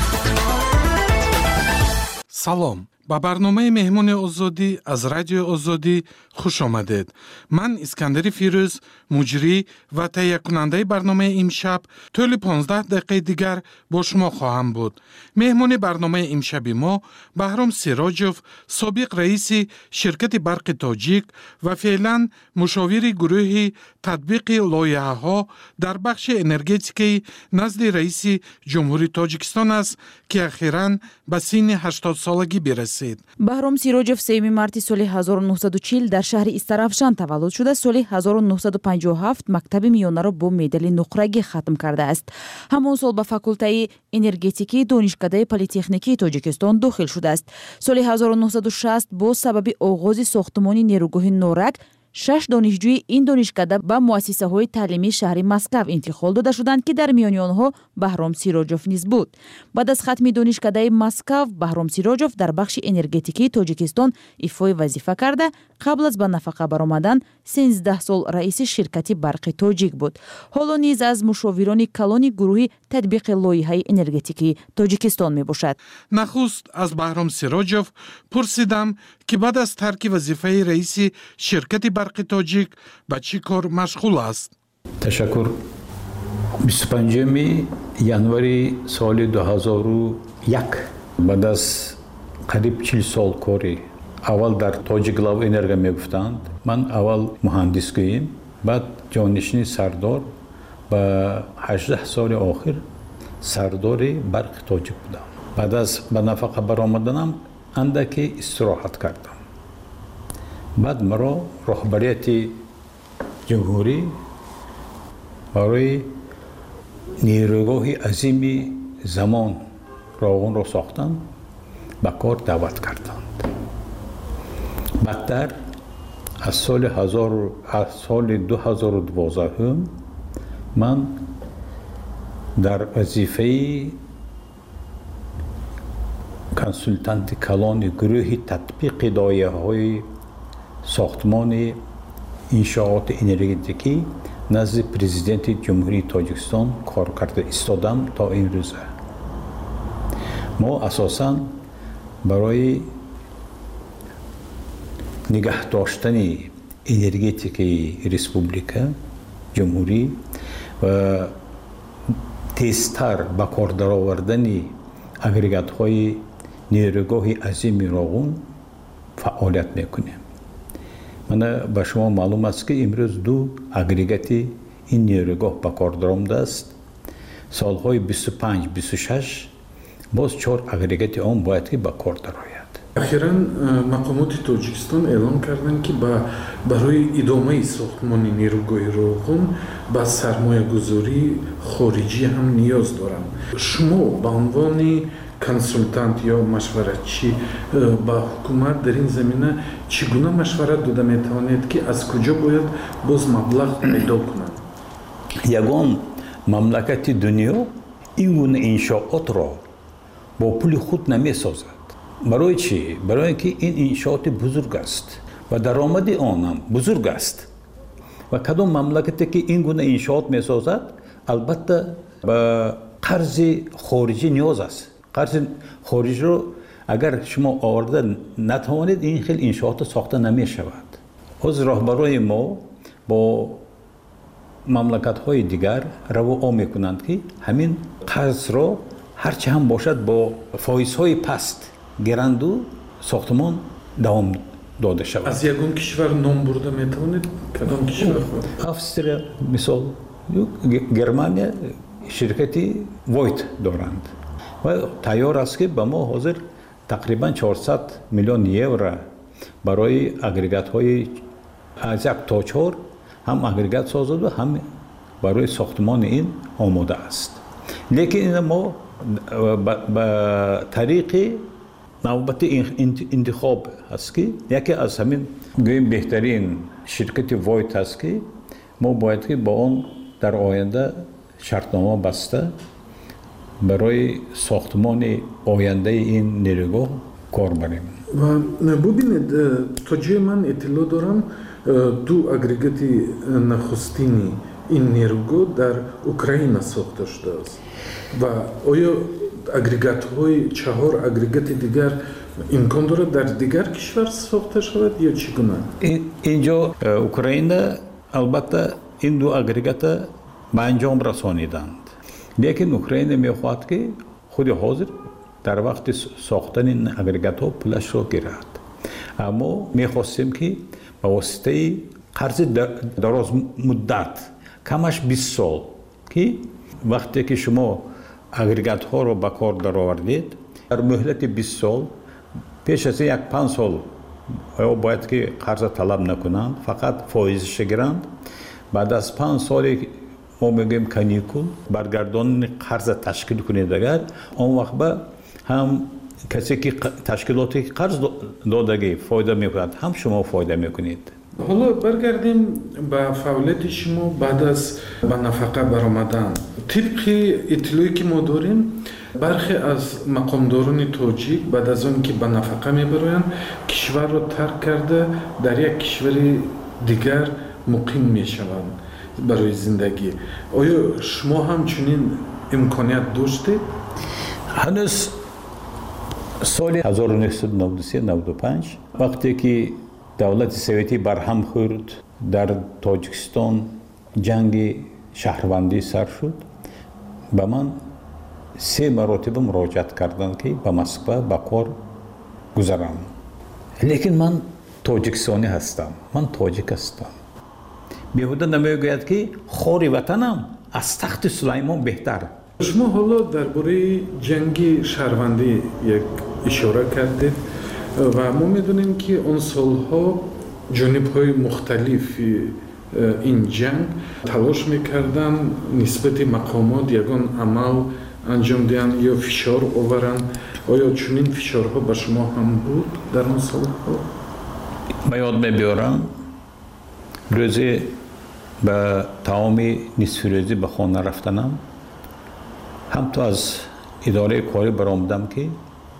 سلام، با برنامه مهمون آزادی از رادیو آزادی خوش آمدید. من اسکندر فیروز، مجری و تهیه کننده برنامه امشب، طول پانزده دقیقه دیگر با شما خواهم بود. مهمون برنامه امشب ما بهرام سیراجوف، سابق رئیس شرکت برق تاجیک و فعلا مشاور گروه تطبیق لایحه‌ها در بخش انرژتیکی نزد رئیس جمهوری تاجیکستان است که اخیراً به سن هشتاد سالگی برسید. بهرام سیراجوف سوم مارت سال هزار و نهصد و چهل در شهر استرافشان تولد شده. سال هزار و نهصد و پنجاه و هفت مکتب میانه را با مدال نقرگی ختم کرده است. همان سال به فاکولته انرژتیکی دانشکده پلی‌تکنیکی تاجیکستان داخل شده است. سال هزار و نهصد و شصت با سبب آغاز ساختمان نیروگاه نورک شش دانشجوی این دانشکده به مؤسسه های تعلیمی شهر مسکو انتقال داده شدند که در میان آنها بهرام سیراجوف نیز بود. بعد از ختم دانشکده مسکو، بهرام سیراجوف در بخش انرژتیکی تاجیکستان ایفای وظیفه کرده. قبل از به نفقه برآمدن سیزده سال رئیس شرکت برق تاجیک بود. حالا نیز از مشاوران کلان گروه تطبیق لایحه انرژتیکی تاجیکستان می باشد. نخست از بهرام سیراجوف پرسیدم که بعد از ترک وظیفه رئیس شرکت برق تاجیک به چی کار مشغول است؟ تشکر. بیست و پنجم ینوری سال دو هزار و یک بعد از قریب چهل سال کاری اول در تاجیک لاو انرژی میگفتند. من اول مهندس گویم، بعد جانشین سردار و هجده سال آخر سردار برق تاجیک بودم. بعد از به نفقه برآمدنم اندکی استراحت کردم. بعد مرا رهبریت جمهوری برای نیروگاه عظیم زمان راغون را ساختند، به کار دعوت کردند. بعدتر از سال هزار از سال دو هزار و دوازده من در وظیفه کنسولتانت کلان گروه تطبیق لایحه‌های ساختمان انشاءات انرژتیکی نزد پرزیدنت جمهوری تاجیکستان کار کرده ایستادم تا این روز. ما اساساً برای نگه داشتن انرژتیکی ریسپوبلیکا جمهوری و تیزتر به کار درآوردن اگریگات های نیروگاه عظیم راغون فعالیت میکنیم. من به شما معلوم است که امروز دو اگریگات این نیروگاه به کار درآمده است. سالهای بیست و پنج بیست و شش باز چهار اگریگات آن باید که به کار درآید. اخیراً مقامات تاجیکستان اعلام کردند که برای ادامه ساختمان نیروگاه راغون با سرمایه گذاری خارجی هم نیاز دارند. شما به عنوان کنسولتانت یا مشورتچی با حکومت در این زمینه چگونه مشورت داده میتوانید که از کجا باید باز مبلغ پیدا کنند؟ یگان مملکت دنیا این گونه انشاءات را با پول خود نمی سازد. برای چی؟ برای اینکه این انشاءات بزرگ است و درآمد آن هم بزرگ است و کدام مملکتی که این گونه انشاءات می سازد البته به قرض خارجی نیاز است. قرض خارجی رو اگر شما آورده نتوانید این خیلی انشاءات ساخته نمی شود. از راهبرای ما با مملکت های دیگر روا می کنند که همین قرض را هرچه هم باشد با فایز های پست گرندو ساختمان دوام داده شود. از یگان کشور نام برده میتوانید؟ کدام کشور؟ استرالیا مثال، گرمانیا شرکتی وایت دارند و تیار است که به ما حاضر تقریبا چهارصد میلیون یورو برای اگریگات های از یک تا چهار هم اگریگات سازد و هم برای ساختمان این آماده است. لیکن ما به طریق نوبت انتخاب هست که یکی از همین گویم بهترین شرکت وایت هست که ما باید که با آن در آینده شرطنامه بسته برای ساختمان آینده این نیروگاه کار بریم. و ببینید تا جای من اطلاع دارم دو اگریگاتی نخستینی این نیروگاه در اوکراین ساخته شده است و آیا اگریگات های چهار اگریگات دیگر امکان داره در دیگر کشور ساخته شود یا چگونه؟ اینجا اوکراین البته این دو اگریگات به انجام رسانیدند، لیکن اوکراین میخواهد که خود حاضر در وقت ساختن این اگریگات ها پولش را گیرد. اما میخواستیم که با واسطه قرض دراز مدت کمش بیست سال که وقتی که شما اگریگات ها رو به کار درآوردید در مهلت بیست سال پیش از یک پنج سال باید که قرض طلب نکنند، فقط فایزش گیرند. بعد از پنج سال ما میگیم کانیکول برگردان قرض تشکیل کنید، اگر اون وقت به هم کسی که تشکیلاتی قرض دادگی فایده میکند هم شما فایده میکنید. حالا برگردیم به فعالیت شما بعد از به نفقه برآمدن. طبق اطلاعی که ما داریم برخی از مقامداران تاجیک بعد از اون که به نفقه میبرند کشور را ترک کرده در یک کشور دیگر مقیم میشوند برای زندگی. آیا شما هم چنین امکانیت داشتید؟ هنوز سال هزار و نهصد و نود و سه نود و پنج وقتی که دولت سوویتی برهم خورد در تاجیکستان جنگ شهروندی سر شد، به من سه مراتب مراجعت کردند که به مسکو به کار گذارم. لیکن من تاجیکستانی هستم، من تاجیک هستم. بیهوده نمیگوید که خاری وطنم از تخت سلیمان بهتر. شما حالا درباره جنگ شهروندی یک اشاره کردید و ما میدونیم که اون سالها جانب‌های مختلف این جنگ تلاش میکردن نسبت مقامات یگان عمل انجام دهند یا فشار آورند. آیا چنین فشارها به شما هم بود در اون سالها؟ من یاد میبیارم روزی به تمام نصف روزی به خانه رفتنم، هم تو از اداره کاری برآمدم که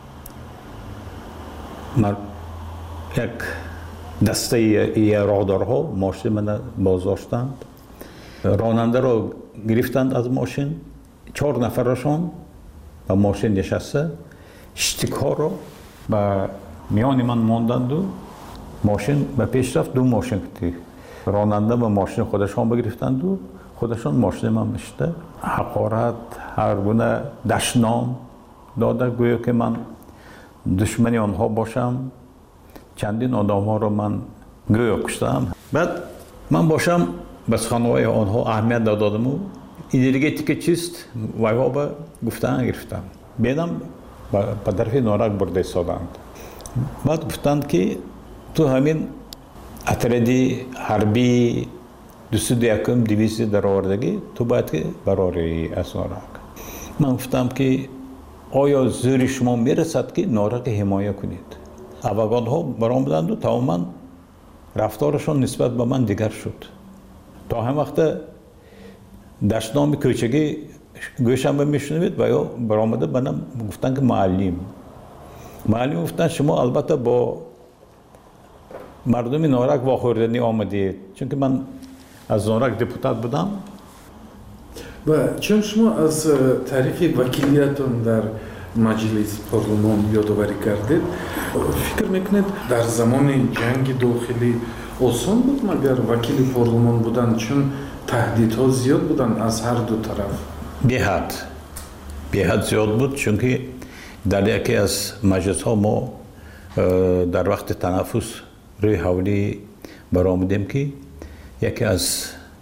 من یک دسته ای راهدارها ماشین من بازداشتند، راننده را گرفتند از ماشین، چهار نفرشان به ماشین نشسته، شتیک ها را به میان من ماندند و ماشین به پیش رفت. دو ماشین که راننده به ماشین خودشان بگرفتند و خودشان ماشین من میشته. حقارت هر گونه دشنام داده گویا که من دشمنی آنها باشم. چندین آدم ها رو من گویا کشتم. بعد من باشم بس خانواده آنها اهمیت دادم و انرژیتیک چیست وایها به گفتن گرفتم. بیدم به طرف نارک برده ایستادند. بعد گفتند که تو همین اتردی حربی دوست یکم دویست در آوردگی تو باید که براری از نارک. من گفتم که آیا زور شما میرسد که نارک حمایه کنید؟ افغان ها برآمدند و تماما رفتارشان نسبت به من دیگر شد. تا هم وقت دشنام کوچگی گوشم به میشنوید و یا برآمده بنام گفتن که معلم معلم گفتن شما البته با مردم نارک واخوردنی آمدید، چون که من از نارک دپوتات بودم. و چون شما از تاریخ وکیلیتون در مجلس پارلمان یادآوری کردید، فکر میکنید در زمان جنگ داخلی آسان بود مگر وکیل پارلمان بودن، چون تهدیدها زیاد بودن از هر دو طرف؟ به حد به حد زیاد بود، چون که در یکی از مجلس ها ما در وقت تنفس روی حولی برآمدیم که یکی از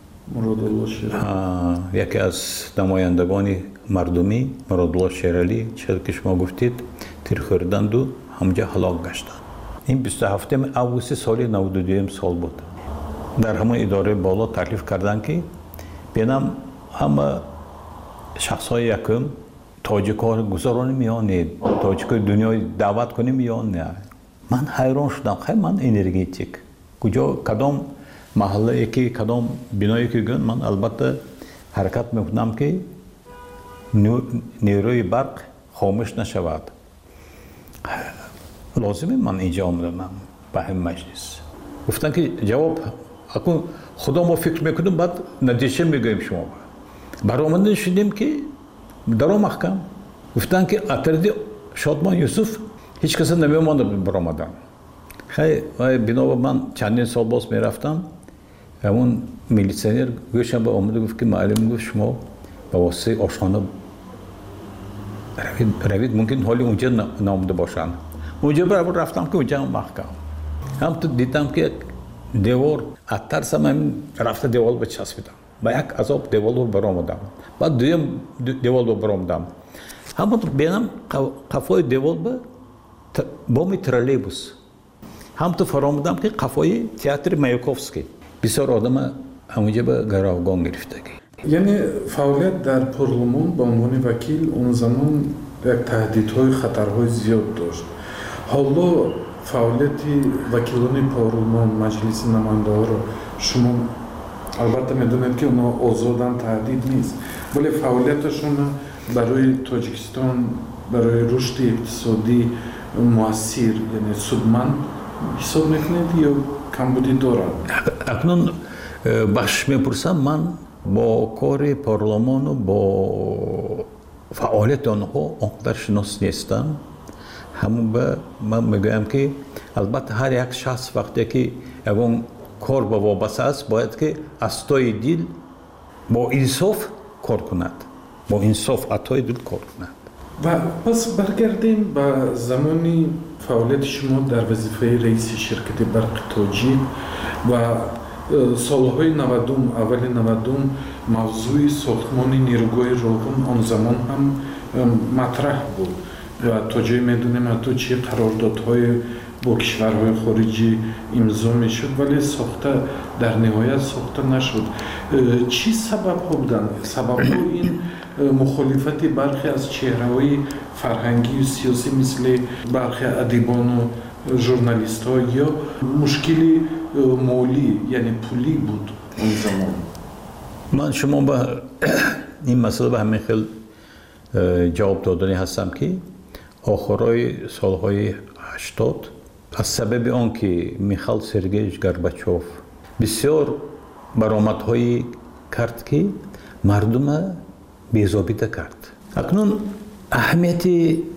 یکی از نمایندگان مردمی مرادالله شیرالی چیزی که شما گفتید تیر خوردند و همجا هلاک گشتند. این بیست و هفتم آگوست سال نود و دو سال بود. در همه اداره بالا تکلیف کردند که بینم همه شخصای یکم تاجیک‌ها گذرانی میان تاجیک‌های دنیای دعوت کنیم یا نه. من حیران شدم، خیلی من انرژیتیک کجا کدام محله که کدام بنایی که گن من البته حرکت میکنم که نیروی برق خاموش نشود. لازمه من اینجا آمدم به همین مجلس. گفتن که جواب اکنون خدا ما فکر میکنیم بعد نتیجه میگوییم شما. برآمده شدیم که در محکم گفتن که اطرد شادمان یوسف هیچ کس نمی‌مانده برآمدن. خیلی بنا به من چندین سال باز میرفتم همون میلیسیونر گوشم به آمده گفت که معلم گفت شما به واسطه آشخانه روید, روید ممکن حالی اونجا نامده باشن. اونجا برابر رفتم که اونجا هم محکم هم تو دیدم که دیوار اترسم هم رفته دیوار به چسبیدم با یک عذاب دیوار رو برآمدم بعد دویم دیوار رو برآمدم همون بینم قفای دیوار به بامی ترالیبوس هم تو فرامدم که قفای تئاتر مایاکوفسکی بسیار آدم همونجا به گروگان گرفتگی. یعنی فعالیت در پارلمان به عنوان وکیل اون زمان یک تهدیدهای خطرهای زیاد داشت. حالا فعالیت وکیلان پارلمان مجلس نماینده ها رو شما البته میدونید که اونا آزادن تهدید نیست ولی فعالیتشون برای تاجیکستان برای رشد اقتصادی مؤثر یعنی سودمند حساب میکنید یا کمبودی دارن؟ اکنون بخش میپرسم من با کار پارلمان و با فعالیت آنها آنقدر شناس نیستم. همون به من میگویم که البته هر یک شخص وقتی که اون کار با وابسته است باید که از توی دل با انصاف کار کند با انصاف اتای دل کار کند. و پس برگردیم به زمانی فعالیت شما در وظیفه رئیس شرکت برق تاجیک و سالهای نودم اول نودم موضوع ساختمان نیروگاه روغن آن زمان هم مطرح بود و تا جایی میدونیم حتی چه قراردادهای با کشورهای خارجی امضا میشد ولی ساخته در نهایت ساخته نشد. چی سبب ها بودن؟ سبب ها این مخالفت برخی از چهره‌های فرهنگی و سیاسی مثل برخی ادیبان و ژورنالیست ها یا مشکلی مالی یعنی پولی بود اون زمان؟ من شما به این مسئله به همین خیلی جواب دادنی هستم که آخرای سالهای هشتاد از سبب آن که میخائیل سرگییویچ گورباچوف بسیار برآمدهایی کرد که مردم بی‌ضابطه کرد. اکنون اهمیت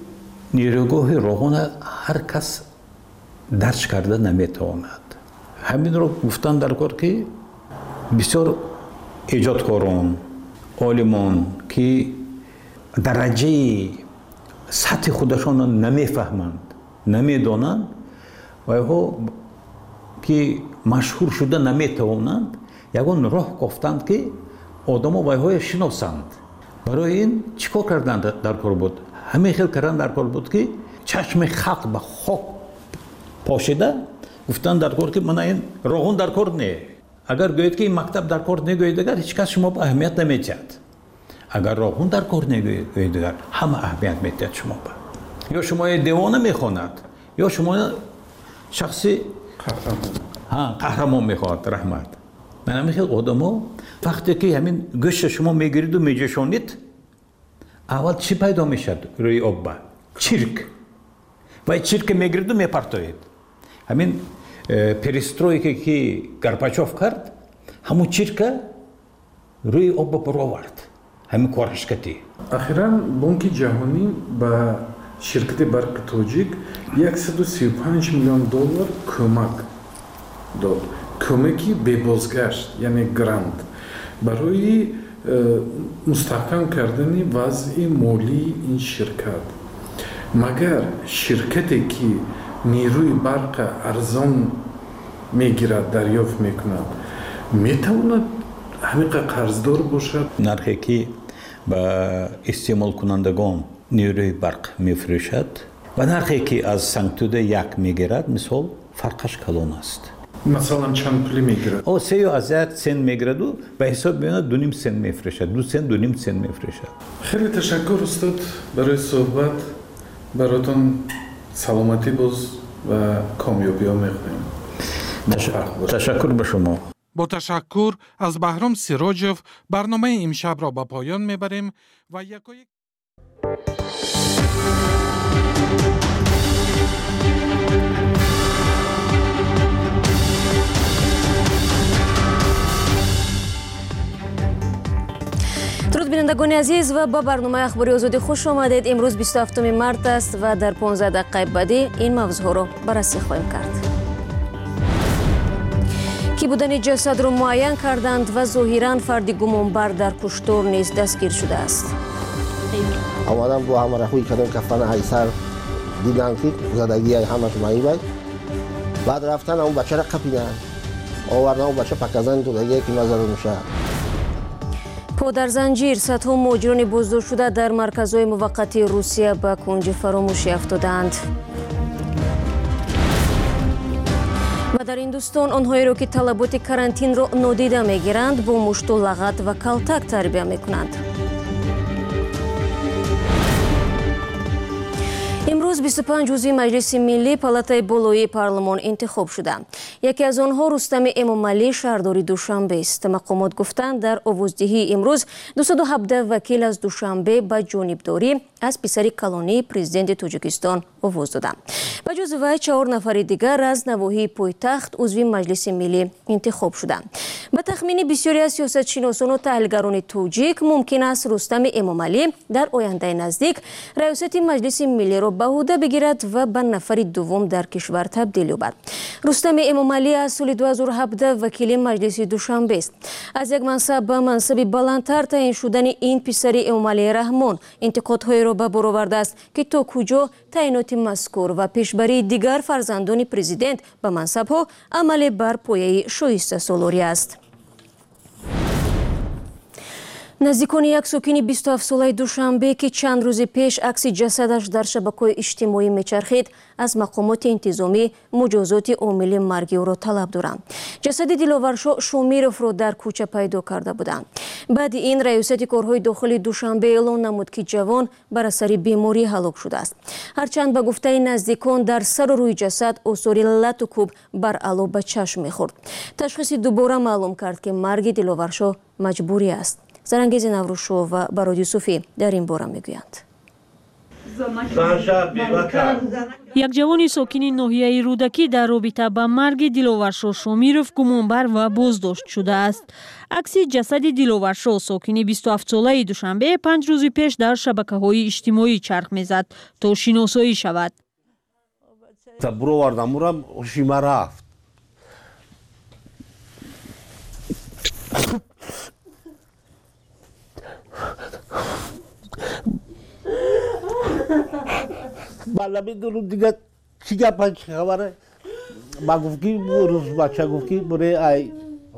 نیروگاه روغن هر کس درک کرده نمیتواند. همین رو گفتن در کار که بسیار ایجادکاران عالمان که درجه سطح خودشان را نمیفهمند نمیدانند و ها که مشهور شده نمیتوانند یگان راه گفتند که آدم ها های شناسند. برای این چیکار کردند در کار بود؟ همه خیلی کردن در کار بود که چشم خلق به خاک پاشیده گفتند در کار که من این روغن در کار نه. اگر گوید که این مکتب در کار نگوید اگر هیچ کس شما به اهمیت نمیدهد. اگر روغن در کار نگوید اگر همه اهمیت میدهد شما به. یا شما دیوانه میخواند یا شما شخصی ها قهرمان میخواد رحمت. من همین خیلی آدما وقتی که همین گوشت شما میگیرید و میجوشانید اول چی پیدا میشد روی آب؟ چرک. و چرک میگیرید و میپرتوید. همین پریسترویکی که گورباچوف کرد همون چرک روی آب پر آورد. همین کارش کردی. اخیراً بانک جهانی با شرکت برق تاجیک صد و سی و پنج میلیون دلار کمک داد. کمکی به بازگشت یعنی گراند برای مستحکم کردن وضع مالی این شرکت. مگر شرکتی که نیروی برق ارزان میگیرد دریافت میکند میتواند همین قرضدار باشد؟ نرخی که با استعمال کنندگان نیروی برق میفروشد و نرخی که از سنگتوده یک میگیرد مثال فرقش کلان است. مثلا چند پولی میگیرد؟ او سه و از یک سن میگیرد و به حساب میاد دو نیم سن میفروشد. دو سن دو نیم سن میفروشد. خیلی تشکر استاد برای صحبت. براتون سلامتی باز و کامیابی ها میخوایم. تشکر به شما. با تشکر از بهرام سیراجوف برنامه امشب را به پایان میبریم و یکایک بینندگان عزیز و با برنامه اخباری آزادی خوش آمدید. امروز بیست و هفتم مارس است و در پانزده دقیقه بعدی این موضوع را بررسی خواهیم کرد. کی بودن جسد را معین کردند و ظاهراً فردی گمانبر در کشتار نیز دستگیر شده است. آمدن با همه راهی کردن کفن ایسر دیدن که زدگی های همش مایی باید. بعد رفتن اون بچه را قپیدن. آوردن اون بچه پکزن تو دیگه که نظر میشه. پا در زنجیر صدها مهاجران بازداشت شده در مرکزهای موقتی روسیه به کنج فراموشی افتادند. و در هندوستان آنهایی را که طلبات کرانتین را نادیده میگیرند با مشت و لغت و کلتک تربیت میکنند. امروز بیست و پنج عضو مجلس ملی پالاتای بالایی پارلمان انتخاب شده. یکی از آنها رستم امامعلی شهرداری دوشنبه است. مقامات گفتند در آوازدهی امروز دویست و هفده وکیل از دوشنبه به جانبداری از پسر کلانی پرزیدنت تاجیکستان آواز دادند. به جز وی چهار نفر دیگر از نواحی پایتخت عضو مجلس ملی انتخاب شدند. به تخمین بسیاری از سیاستشناسان و تحلیلگران تاجیک ممکن است رستم امامعلی در آینده نزدیک ریاست مجلس ملی را به عهده بگیرد و به نفر دوم در کشور تبدیل یابد. رستم امامعلی از سال دو هزار و هفده وکیل مجلس دوشنبه است. از یک منصب به منصب بلندتر تعیین شدن این پسر امامعلی رحمان انتقادهای را به بار آورده است که تا کجا تعیینات مذکور و پیشبری دیگر فرزندان پرزیدنت به منصبها عمل بر پایه شایسته سالاری است. نزدیکان یک ساکن بیست و هفت ساله دوشنبه که چند روز پیش عکس جسدش در شبکه‌های اجتماعی میچرخید از مقامات انتظامی مجازات عامل مرگ او را طلب دارند. جسد دلاورشاه شومیروف را در کوچه پیدا کرده بودند. بعد این ریاست کارهای داخلی دوشنبه اعلام نمود که جوان بر اثر بیماری هلاک شده است. هرچند به گفته نزدیکان در سر و روی جسد آثار لط و کوب بر علا به چشم میخورد. تشخیص دوباره معلوم کرد که مرگ دلاورشاه مجبوری است. زرانگیز نوروشو و براد یوسفی در این باره میگویند. یک جوان ساکن ناحیه رودکی در رابطه با مرگ دلاورشاه شومیروف گمانبر و بازداشت شده است. عکس جسد دلاورشاه ساکن بیست و هفت ساله دوشنبه پنج روز پیش در شبکه‌های اجتماعی چرخ میزد تا شناسایی شود. برو وردم برم هوشیم رفت. بالا میدونم دیگه چی گپا چی خبره. ما گفت که روز بچه گفت که برای ای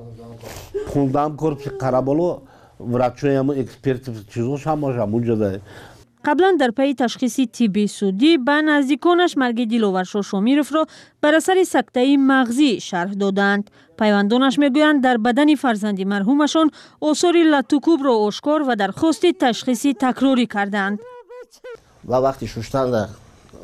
خوندم کورپس قرابالو ورچوی هم اکسپرت چیزوش هم باشه اونجا ده. قبلا در پی تشخیص طبی سودی به نزدیکانش مرگ دلاورشاه شومیروف را بر اثر سکته مغزی شرح دادند. پیوندانش میگویند در بدن فرزند مرحومشان آثار لط و کوب را آشکار و درخواست تشخیصی تکراری کردند. و وقتی شوشتن در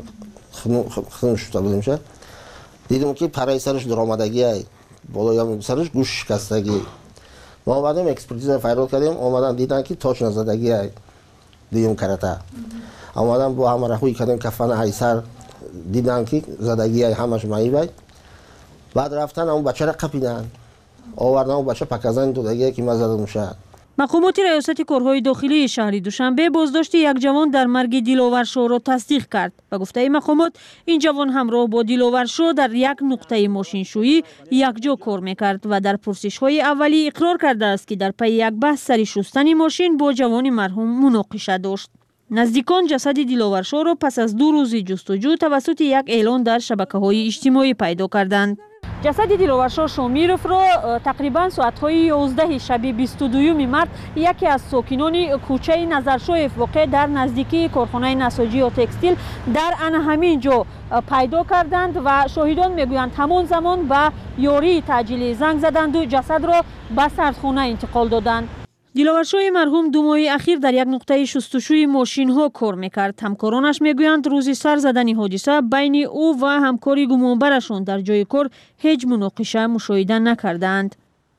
خون شوشته بودیم شه دیدیم که پرای سرش درآمدگی های بالای سرش گوش شکستگی. ما آمدیم اکسپرتیز فایرال کردیم آمدن دیدن که تاچ نزدگی های دیدیم کرده. آمدن با همه راهی کردیم کفن ایسر دیدن که زدگی های همش مایی باید. بعد رفتن اون بچه را قپیدن. آوردن اون بچه پکزن تو دیگه که مزد میشه. مقامات ریاست کارهای داخلی شهر دوشنبه بازداشت یک جوان در مرگ دلاورشاه را تصدیق کرد. به گفته مقامات این جوان همراه با دلاورشاه در یک نقطه ماشینشویی یکجا کار میکرد و در پرسش‌های اولی اقرار کرده است که در پی یک بحث سر شستن ماشین با جوان مرحوم مناقشه داشت. نزدیکان جسد دلاورشاه را پس از دو روز جستجو توسط یک اعلان در شبکه‌های اجتماعی پیدا کردند. جسد دلاورشاه شومیروف را تقریبا ساعت‌های یازده شب بیست و دو مارس یکی از ساکنان کوچه نظرشاه واقع در نزدیکی کارخانه نساجی و تکستیل در آن همین جا پیدا کردند و شاهدان میگویند همان زمان به یاری تعجیلی زنگ زدند و جسد را به سردخانه انتقال دادند. دلاورشاه مرحوم دو ماه اخیر در یک نقطه شستشوی ماشین ها کار میکرد. همکارانش میگویند روزی سر زدن حادثه بین او و همکاری گمانبرشان در جای کار هیچ مناقشه مشاهده نکردند.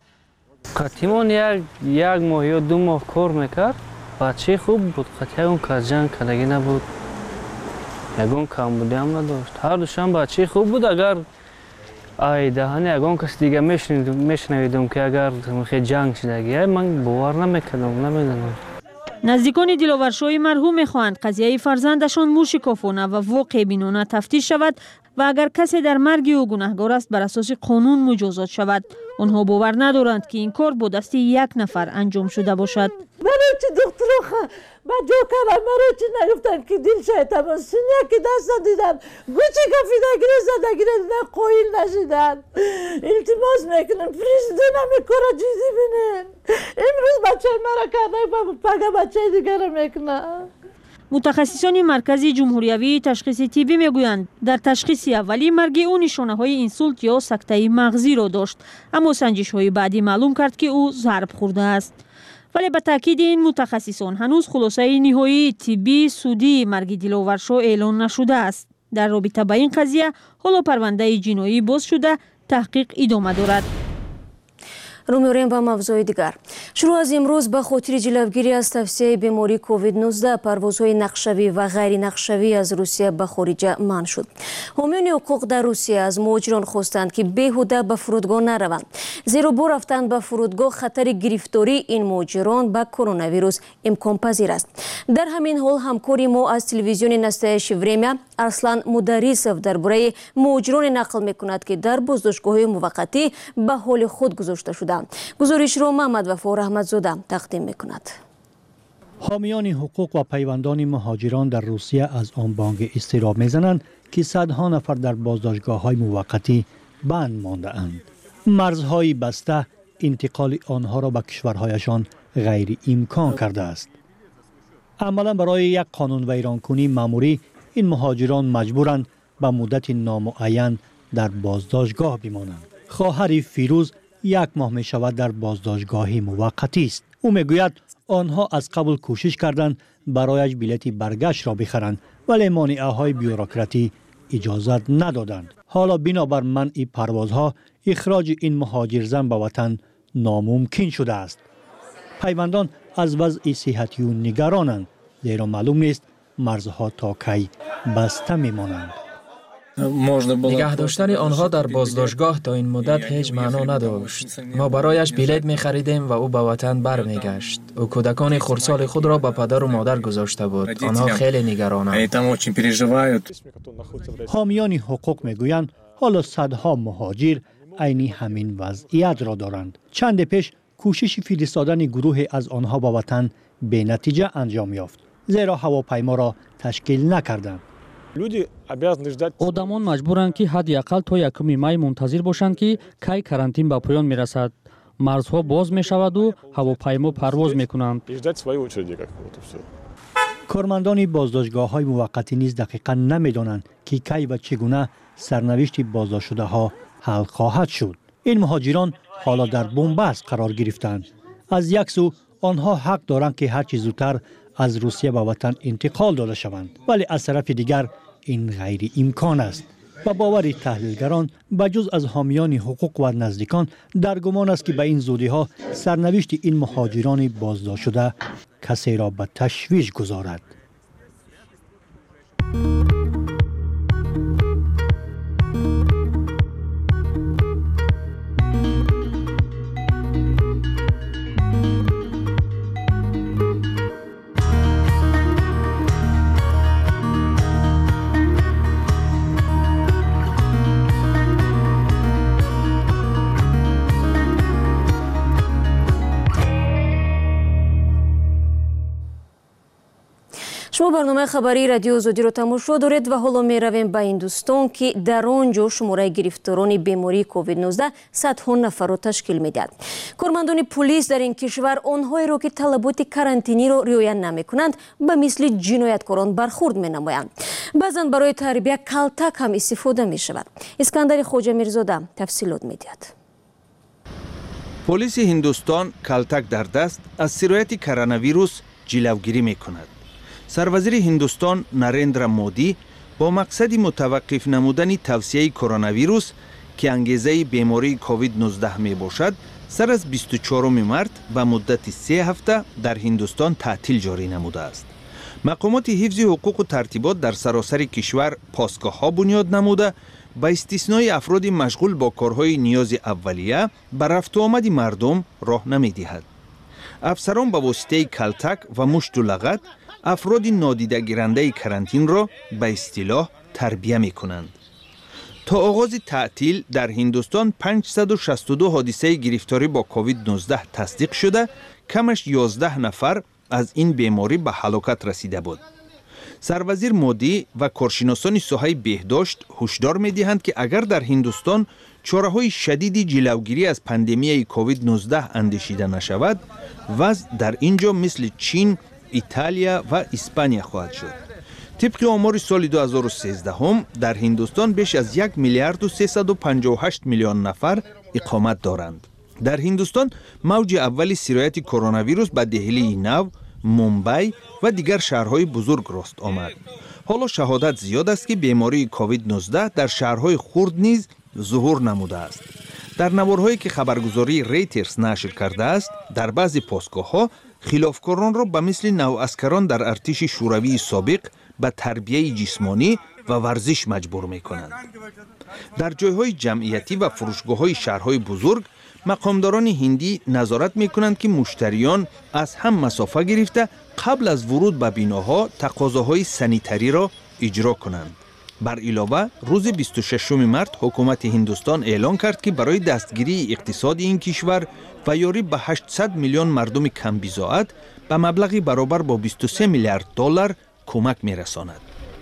قطیمان یک یک ماه یا دو ماه کار میکرد. بچه خوب بود. قطعی اون که جنگ کردگی نبود. یگون کمبودی هم نداشت. هر دوشان بچه خوب بود. اگر ای دهانه یگون کس دیگه میشنیدم میشنیدم که اگر خیلی جنگ شدگی من باور نمیکردم نمیدونم. نزدیکان دلاورشوی مرحوم میخواهند قضیه فرزندشان موشکافانه و واقع بینانه تفتیش شود و اگر کسی در مرگ او گناهکار است بر اساس قانون مجازات شود. آنها باور ندارند که این کار با دست یک نفر انجام شده باشد. برای چی دکتر بجا کردم برای چی نگفتن که دل شایدم سینیا که دست دیدن گوچی کفیده گیره زده گیره دیدن قویل نشیدن. التماس میکنن پریزیدن همی کارا جیزی بینن. امروز بچه مرا کرده پگه بچه دیگر میکنن. متخصصان مرکز جمهوریوی تشخیص طبی میگویند در تشخیص اولی مرگ او نشانه های اینسولت یا سکته مغزی را داشت، اما سنجش های بعدی معلوم کرد که او ضرب خورده است. ولی به تاکید این متخصصان هنوز خلاصه نهایی طبی سودی مرگ دلاورشو اعلان نشده است. در رابطه با این قضیه حالا پرونده جنایی باز شده، تحقیق ادامه دارد. رو می‌آوریم به موضوع دیگر. شروع از امروز به خاطر جلوگیری از توسعه بیماری کووید نوزده پروازهای نقشوی و غیر نقشوی از روسیه به خارج منع شد. حامیان حقوق در روسیه از مهاجران خواستند که بیهوده به فرودگاه نروند، زیرا با رفتن به فرودگاه خطر گرفتاری این مهاجران به کرونا ویروس امکان پذیر است. در همین حال همکاری ما از تلویزیون نستایش وریمیا ارسلان مدریسов درباره مهاجران نقل می‌کند که در بازداشتگاه‌های موقتی به حال خود گذاشته شده. گزارش را محمد وفا رحمتزاده تقدیم می‌کند. حامیان حقوق و پیوندان مهاجران در روسیه از آن بانگ اضطراب می‌زنند که صدها نفر در بازداشتگاه‌های موقتی بند مانده اند. مرزهای بسته انتقال آنها را به کشورهایشان غیر امکان کرده است. عملا برای یک قانون ویرانکنی مأموری این مهاجران مجبورند به مدت نامعین در بازداشتگاه بمانند. خواهر فیروز یک ماه می شود در بازداشتگاهی موقتی است. او میگوید آنها از قبل کوشش کردند برایش بلیط برگشت را بخرند، ولی مانعه های بیوروکراتی اجازت ندادند. حالا بنابر منع پروازها اخراج این مهاجر زن به وطن ناممکن شده است. پیوندان از وضع صحتی او نگرانند، زیرا معلوم نیست مرزها تا کی بسته میمانند. نگه داشتن آنها در بازداشتگاه تا این مدت هیچ معنا نداشت. ما برایش بلیط می خریدیم و او به وطن برمیگشت. او کودکان خردسال خود را به پدر و مادر گذاشته بود. آنها خیلی نگرانند. حامیان حقوق میگویند حالا صدها مهاجر عین همین وضعیت را دارند. چند پیش کوشش فرستادن گروه از آنها به وطن به نتیجه انجام یافت، زیرا هواپیما را تشکیل نکردند. آدمان مجبورند که حداقل تا یکم می منتظر باشند که کی карантин به پایان میرسد. مرزها باز می شود و هواپیما پرواز می کنند. کارمندان بازداشتگاه های موقتی نیز دقیقاً نمی دانند که کی و چگونه سرنوشت بازداشت شده ها حل خواهد شد. این مهاجران حالا در بنبست قرار گرفتند. از یک سو آنها حق دارند که هر چه زودتر از روسیه به وطن انتقال داده شوند، ولی از طرف دیگر این غیر امکان است. و باور تحلیلگران بجز از حامیان حقوق و نزدیکان در گمان است که به این زودی ها سرنوشت این مهاجران بازداشت شده کسی را به تشویش گذارد. شما برنامه خبری رادیو آزادی رو تماشا دارید و حالا می رویم به هندوستان که در آنجا شماره گرفتاران بیماری کووید نوزده صدها نفر را تشکیل میدهد. کارمندان پلیس در این کشور آنهایی را که طلبات کارانتینی را رعایت نمی کنند به مثل جنایتکاران برخورد می نمایند. بعضا برای تربیت کلتک هم استفاده می شود. اسکندر خواجه میرزاده تفصیلات می دهد. پلیس هندوستان کلتک در دست از سرایت کرونا ویروس جلوگیری می کند. سروزیر هندوستان نریندرا مودی با مقصد متوقف نمودن توسعه کرونا ویروس که انگیزه بیماری کووید نوزده می باشد، سر از بیست و چهارم مارس به مدت سه هفته در هندوستان تعطیل جاری نموده است. مقامات حفظ حقوق و ترتیبات در سراسر کشور پاسگاه ها بنیاد نموده با استثنای افراد مشغول با کارهای نیاز اولیه به رفت و آمد مردم راه نمی دهد. افسران با واسطه کلتک و مشت و لغت افراد نادیده گیرنده کرانتین را به اصطلاح تربیه می کنند. تا آغاز تعطیل در هندوستان پانصد و شصت و دو حادثه گرفتاری با کووید نوزده تصدیق شده، کمش یازده نفر از این بیماری به هلاکت رسیده بود. سروزیر مودی و کارشناسان ساحه بهداشت هشدار می‌دهند که اگر در هندوستان چاره‌های شدیدی جلوگیری از پاندمی کووید نوزده اندیشیده نشود، وضع در اینجا مثل چین، ایتالیا و اسپانیا خواهد شد. طبق آمار سال دو هزار و سیزده هم در هندوستان بیش از یک میلیارد و سیصد و پنجاه و هشت میلیون نفر اقامت دارند. در هندوستان موج اولی سرایت کرونا ویروس به دهلی نو، مومبای و دیگر شهرهای بزرگ راست آمد. حالا شهادت زیاد است که بیماری کووید نوزده در شهرهای خرد نیز ظهور نموده است. در نوارهایی که خبرگزاری ریترز نشر کرده است، در بعضی پاسگاه‌ها خلافکاران را به مثل نواسکران در ارتش شوروی سابق به تربیه جسمانی و ورزش مجبور می کنند. در جایهای جمعیتی و فروشگاه‌های شهرهای بزرگ مقامداران هندی نظارت می کنند که مشتریان از هم مسافه گرفته قبل از ورود به بیناها تقاضاهای سانیتری را اجرا کنند. بر علاوه روز بیست و ششم مارس حکومت هندوستان اعلان کرد که برای دستگیری اقتصاد این کشور و یاری به هشتصد میلیون مردم کم بضاعت به مبلغی برابر با بیست و سه میلیارد دلار کمک می‌رساند.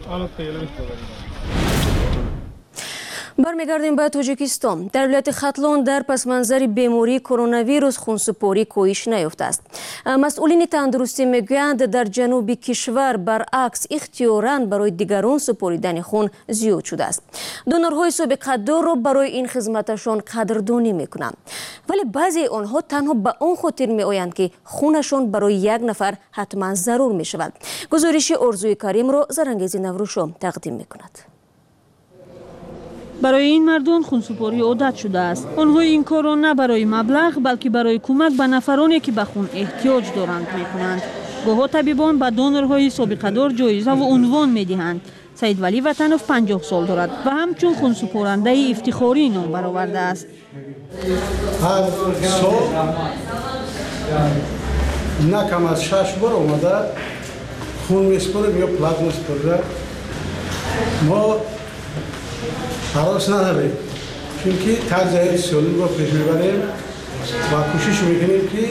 برمیگردیم به تاجیکستان. در ولایت ختلون در پس منظر بیماری کرونا ویروس خونسپاری کویش نیافته است. مسئولین تندرستی میگویند در جنوب کشور برعکس اختیاراً برای دیگران سپاریدن خون زیاد شده است. دونورهای سابقه‌دار را برای این خدمتشان قدردانی میکنند، ولی بعضی آنها تنها به آن خاطر میآیند که خونشان برای یک نفر حتما ضرور میشود. گزارش آرزوی کریم را زرنگیز نوروشام تقدیم میکند. برای این مردم خونسپاری عادت شده است. آنها این کار را نه برای مبلغ بلکه برای کمک به نفرانی که به خون احتیاج دارند میکنند. گاهی طبیبان به دونورهای سابقه دار جایزه و عنوان میدهند. سید ولی وطنوف پنجاه سال دارد و همچون خونسپارنده افتخاری نام برآورده است. هر سال نه کم از شش بار اومده خون میسپریم یا پلازما میسپریم. ما حراس نداریم، چونکه تغذیه سالم رو پیش میبریم و کوشش میکنیم که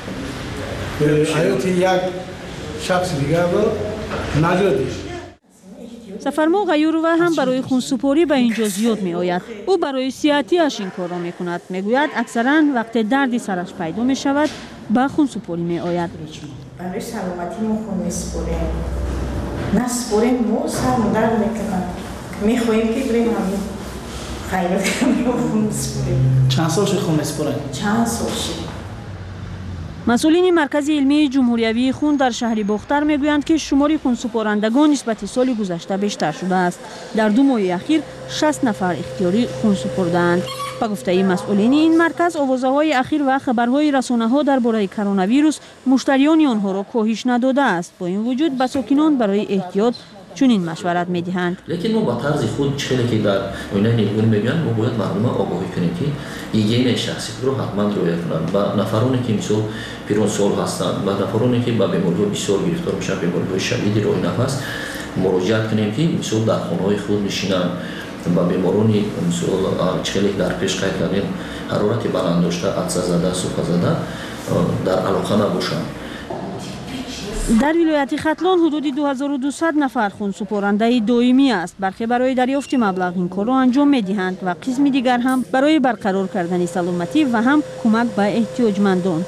حیات یک شخص دیگر رو نجات دهیم. سفرما غیورو هم برای خونسپاری به اینجا زیاد می آید. او برای صحتیش این کار را می کند. می گوید اکثرا وقت دردی سرش پیدا می شود به خونسپاری می آید. برای سلامتی ما خون میسپریم، نسپریم ما سرم درد میکنن. می خواهیم که بریم همین خیرات کنیم و خون میسپریم. چند سال شد خون میسپریم؟ چند سال شد. مسئولین مرکز علمی جمهوریوی خون در شهر باختر میگویند که شمار خونسپارندگان نسبت سال گذشته بیشتر شده است. در دو ماه اخیر شصت نفر اختیاری خون سپردند. به گفته مسئولین این مرکز، آوازه‌های اخیر و خبرهای رسانه‌ها درباره کرونا ویروس مشتریان آنها را کاهش نداده است. با این وجود به ساکنان برای احتیاط چنین مشورت میدهند. لیکن ما با طرز خود چیزی که در آینه نیگون میگن ما باید مردم آگاهی کنیم که هیگین شخصی رو حتما رعایت کنند. و نفرانی که مثل پیران سال هستند و نفرانی که با بیماری‌های بسیار گرفتار میشن، بیماری‌های شدید روی نفس، مراجعت کنیم که مثل در خانه‌های خود نشینن و بیمارانی مثل چخیلی در پیش قید کردن حرارت بلند داشته، عطسه زده، سوخته زده در علاقه نباشند. در ولایت ختلون حدود دو هزار و دویست نفر خونسپارنده دائمی است. برخی برای دریافت مبلغ این کار را انجام می‌دهند و قسم دیگر هم برای برقرار کردن سلامتی و هم کمک به احتیاجمندان.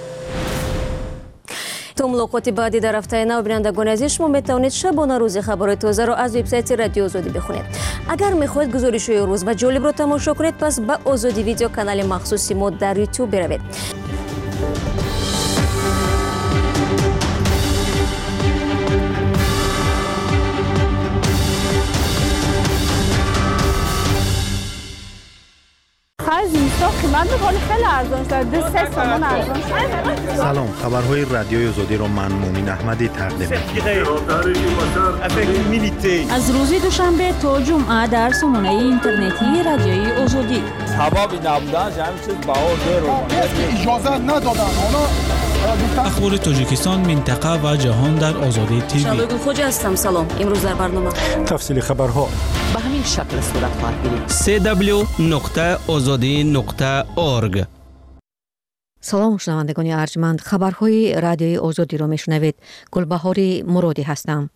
تا ملاقات بعدی در هفته نو، بینندگان عزیز، شما میتوانید شبانه روز خبرهای تازه را از وبسایت رادیو آزادی بخونید. اگر میخواهید گزارش‌های روز و جالب را تماشا کنید، پس به آزادی ویدیو کانال مخصوصی ما در یوتیوب بروید. سلام، خبرهای رادیوی آزادی را من مومن احمدی تقدیم می‌کنم. از روز دوشنبه تا جمعه در سامانه اینترنتی رادیوی آزادی. سبب نبودن همین چیز بهار دیر رو اجازه ندادن. حالا اخبار تاجیکستان، منطقه و جهان در آزادی تیوی. شادگل خوج هستم. سلام. امروز در برنامه تفصیل خبرها به همین شکل صورت خواهد گرفت. سی دبلیو نقطه آزادی نقطه اورگ. سلام شنوندگان ارجمند، خبرهای رادیوی آزادی را میشنوید. گلبهار مرادی هستم.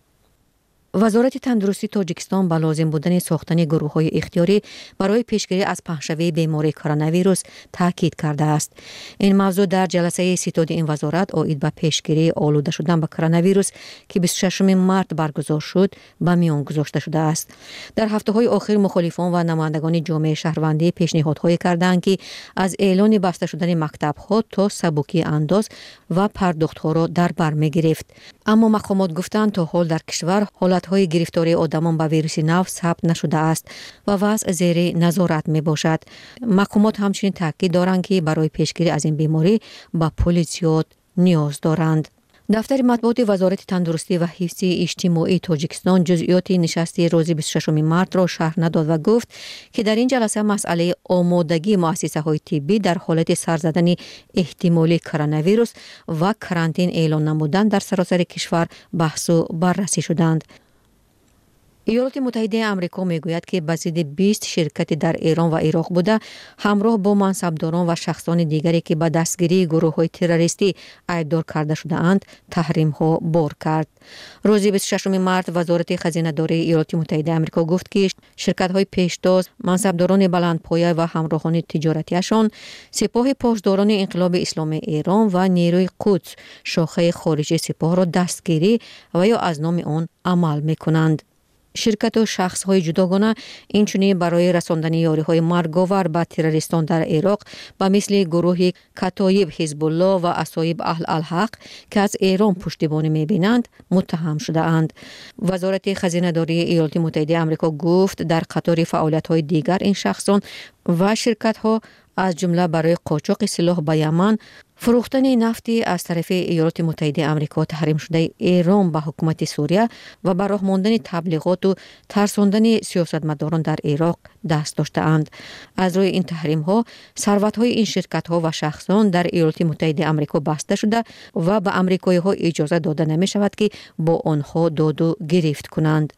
وزارت تندرستی تاجیکستان با لازم بودن ساختن گروه‌های اختیاری برای پیشگیری از پهنشوی بیماری کرونا ویروس تاکید کرده است. این موضوع در جلسه ستاد این وزارت عاید به پیشگیری آلوده شدن به کرونا ویروس که بیست و ششم مارس برگزار شد به میان گذاشته شده است. در هفته‌های اخیر مخالفان و نمایندگان جامعه شهروندی پیشنهادهایی کردند که از اعلان بسته شدن مکتب‌ها تا سبکی انداز و پرداخت‌ها را در بر می‌گرفت. اما مقامات گفتند تا حال در کشور حالت‌های گرفتاری آدمان به ویروس نو ثبت نشده است و وضع زیر نظارت می باشد. مقامات همچنین تاکید دارند که برای پیشگیری از این بیماری به پول زیاد نیاز دارند. دفتر مطبوعات وزارت تندرستی و حفظ اجتماعی تاجیکستان جزئیات نشست روز بیست و ششم مارس را شرح نداد و گفت که در این جلسه مسئله آمادگی مؤسسه‌های طبی در حالت سر زدن احتمالی کرونا ویروس و کرانتین اعلان نمودن در سراسر کشور بحث و بررسی شدند. ایالات متحده آمریکا میگوید که بزدید بیست شرکت در ایران و عراق بوده همراه با منصبداران و شخصان دیگری که به دستگیری گروه‌های تروریستی ایبدار کرده شده اند تحریم ها بار کرد. روز بیست و ششم مارس وزارت خزینه داری ایالات متحده آمریکا گفت که شرکت های پیشتاز، منصبداران بلندپایه و همراهان تجارتیشان، سپاه پاسداران انقلاب اسلامی ایران و نیروی قدس شاخه خارجی سپاه را دستگیری و یا از نام آن عمل میکنند. شرکت و شخص های جداگانه اینچنین برای رساندن یاری های مرگاور به تروریستان در عراق به مثل گروه کتایب حزب الله و اصایب اهل الحق که از ایران پشتیبانی میبینند متهم شده اند. وزارت خزینه داری ایالات متحده آمریکا گفت در قطار فعالیت های دیگر این شخصان و شرکت ها از جمله برای قاچاق سلاح به یمن، فروختن نفتی از طرف ایالات متحده آمریکا تحریم شده ایران به حکومت سوریه و به راه ماندن تبلیغات و ترساندن سیاستمداران در عراق دست داشته‌اند. از روی این تحریم ها ثروت های این شرکت ها و شخصان در ایالات متحده آمریکا بسته شده و به آمریکایی ها اجازه داده نمی شود که با آنها داد و گرفت کنند.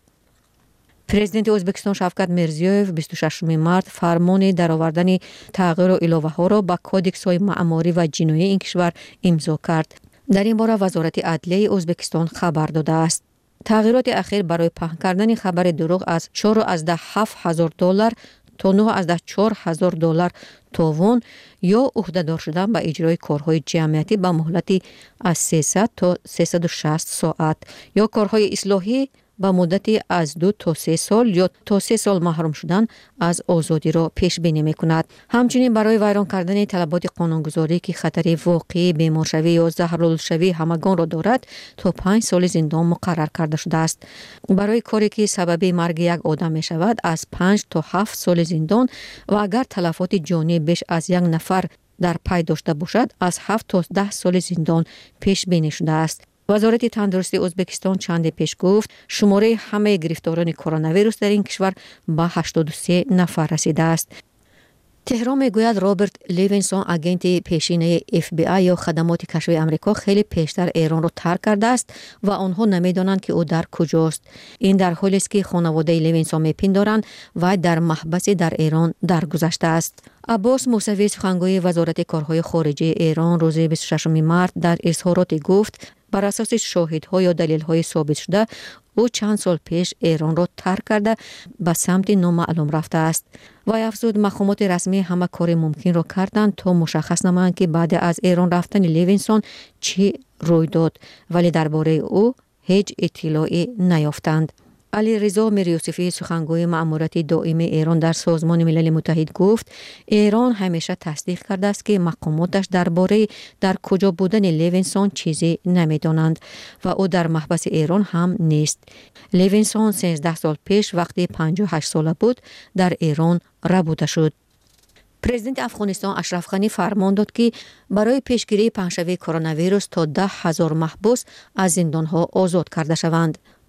پرزیدنت ازبکستان شفقت میرزیوف بیست و ششم مارس فرمان درآوردن تغییر و الوه ها را به کودکس های معماری و جنایی این کشور امضا کرد. در این باره وزارت عدلیه ازبکستان خبر داده است. تغییرات اخیر برای پهن کردن خبر دروغ از چهار از ده هفت هزار دلار تا نه از ده چهار هزار دلار تاوان یا عهده‌دار شدن به اجرای کارهای جمعیتی به مهلتی از سیصد تا سیصد و شصت ساعت یا کارهای اصلاحی به مدتی از دو تا سه سال یا تا سه سال محروم شدن از آزادی را پیش بینی می کند. همچنین برای ویران کردن طلبات قانونگذاری که خطر واقعی بیمارشوی یا زهرالودشوی همگان را دارد تا پنج سال زندان مقرر کرده شده است. برای کاری که سبب مرگ یک آدم می شود از پنج تا هفت سال زندان و اگر تلفات جانی بیش از یک نفر در پی داشته باشد از هفت تا ده سال زندان پیش بینی شده است. وزارت تندرستی ازبکستان چند پیش گفت شماره همه گرفتاران کرونا ویروس در این کشور به هشتاد و سه نفر رسیده است. تهران میگوید رابرت لیوینسون اگنت پیشینه اف بی آی یا خدمات کشفی آمریکا خیلی پیشتر ایران را ترک کرده است و آنها نمیدانند که او در کجاست. این در حالی است که خانواده لیوینسون میپندارند و در محبسی در ایران درگذشته است. عباس موسوی سخنگوی وزارت کارهای خارجه ایران روز بیست و ششم مارس در اظهارات گفت بر اساس شاهدها یا دلیل‌های ثابت شده او چند سال پیش ایران را ترک کرده به سمت نامعلوم رفته است. و افزود مقامات رسمی همه کار ممکن را کردند تا مشخص نمایند که بعد از ایران رفتن لیوینسون چی روی داد، ولی درباره او هیچ اطلاعی نیافتند. علی رضا میریوسفی سخنگوی مأموریت دائمی ایران در سازمان ملل متحد گفت ایران همیشه تصدیق کرده است که مقاماتش درباره در کجا بودن لیوینسون چیزی نمیدانند و او در محبس ایران هم نیست. لیوینسون سیزده سال پیش وقتی پنجاه و هشت ساله بود در ایران ربوده شد. پرزیدنت افغانستان اشرف غنی فرمان داد که برای پیشگیری پهنشوی کرونا ویروس تا ده هزار محبوس از زندانها آزاد کرده شوند.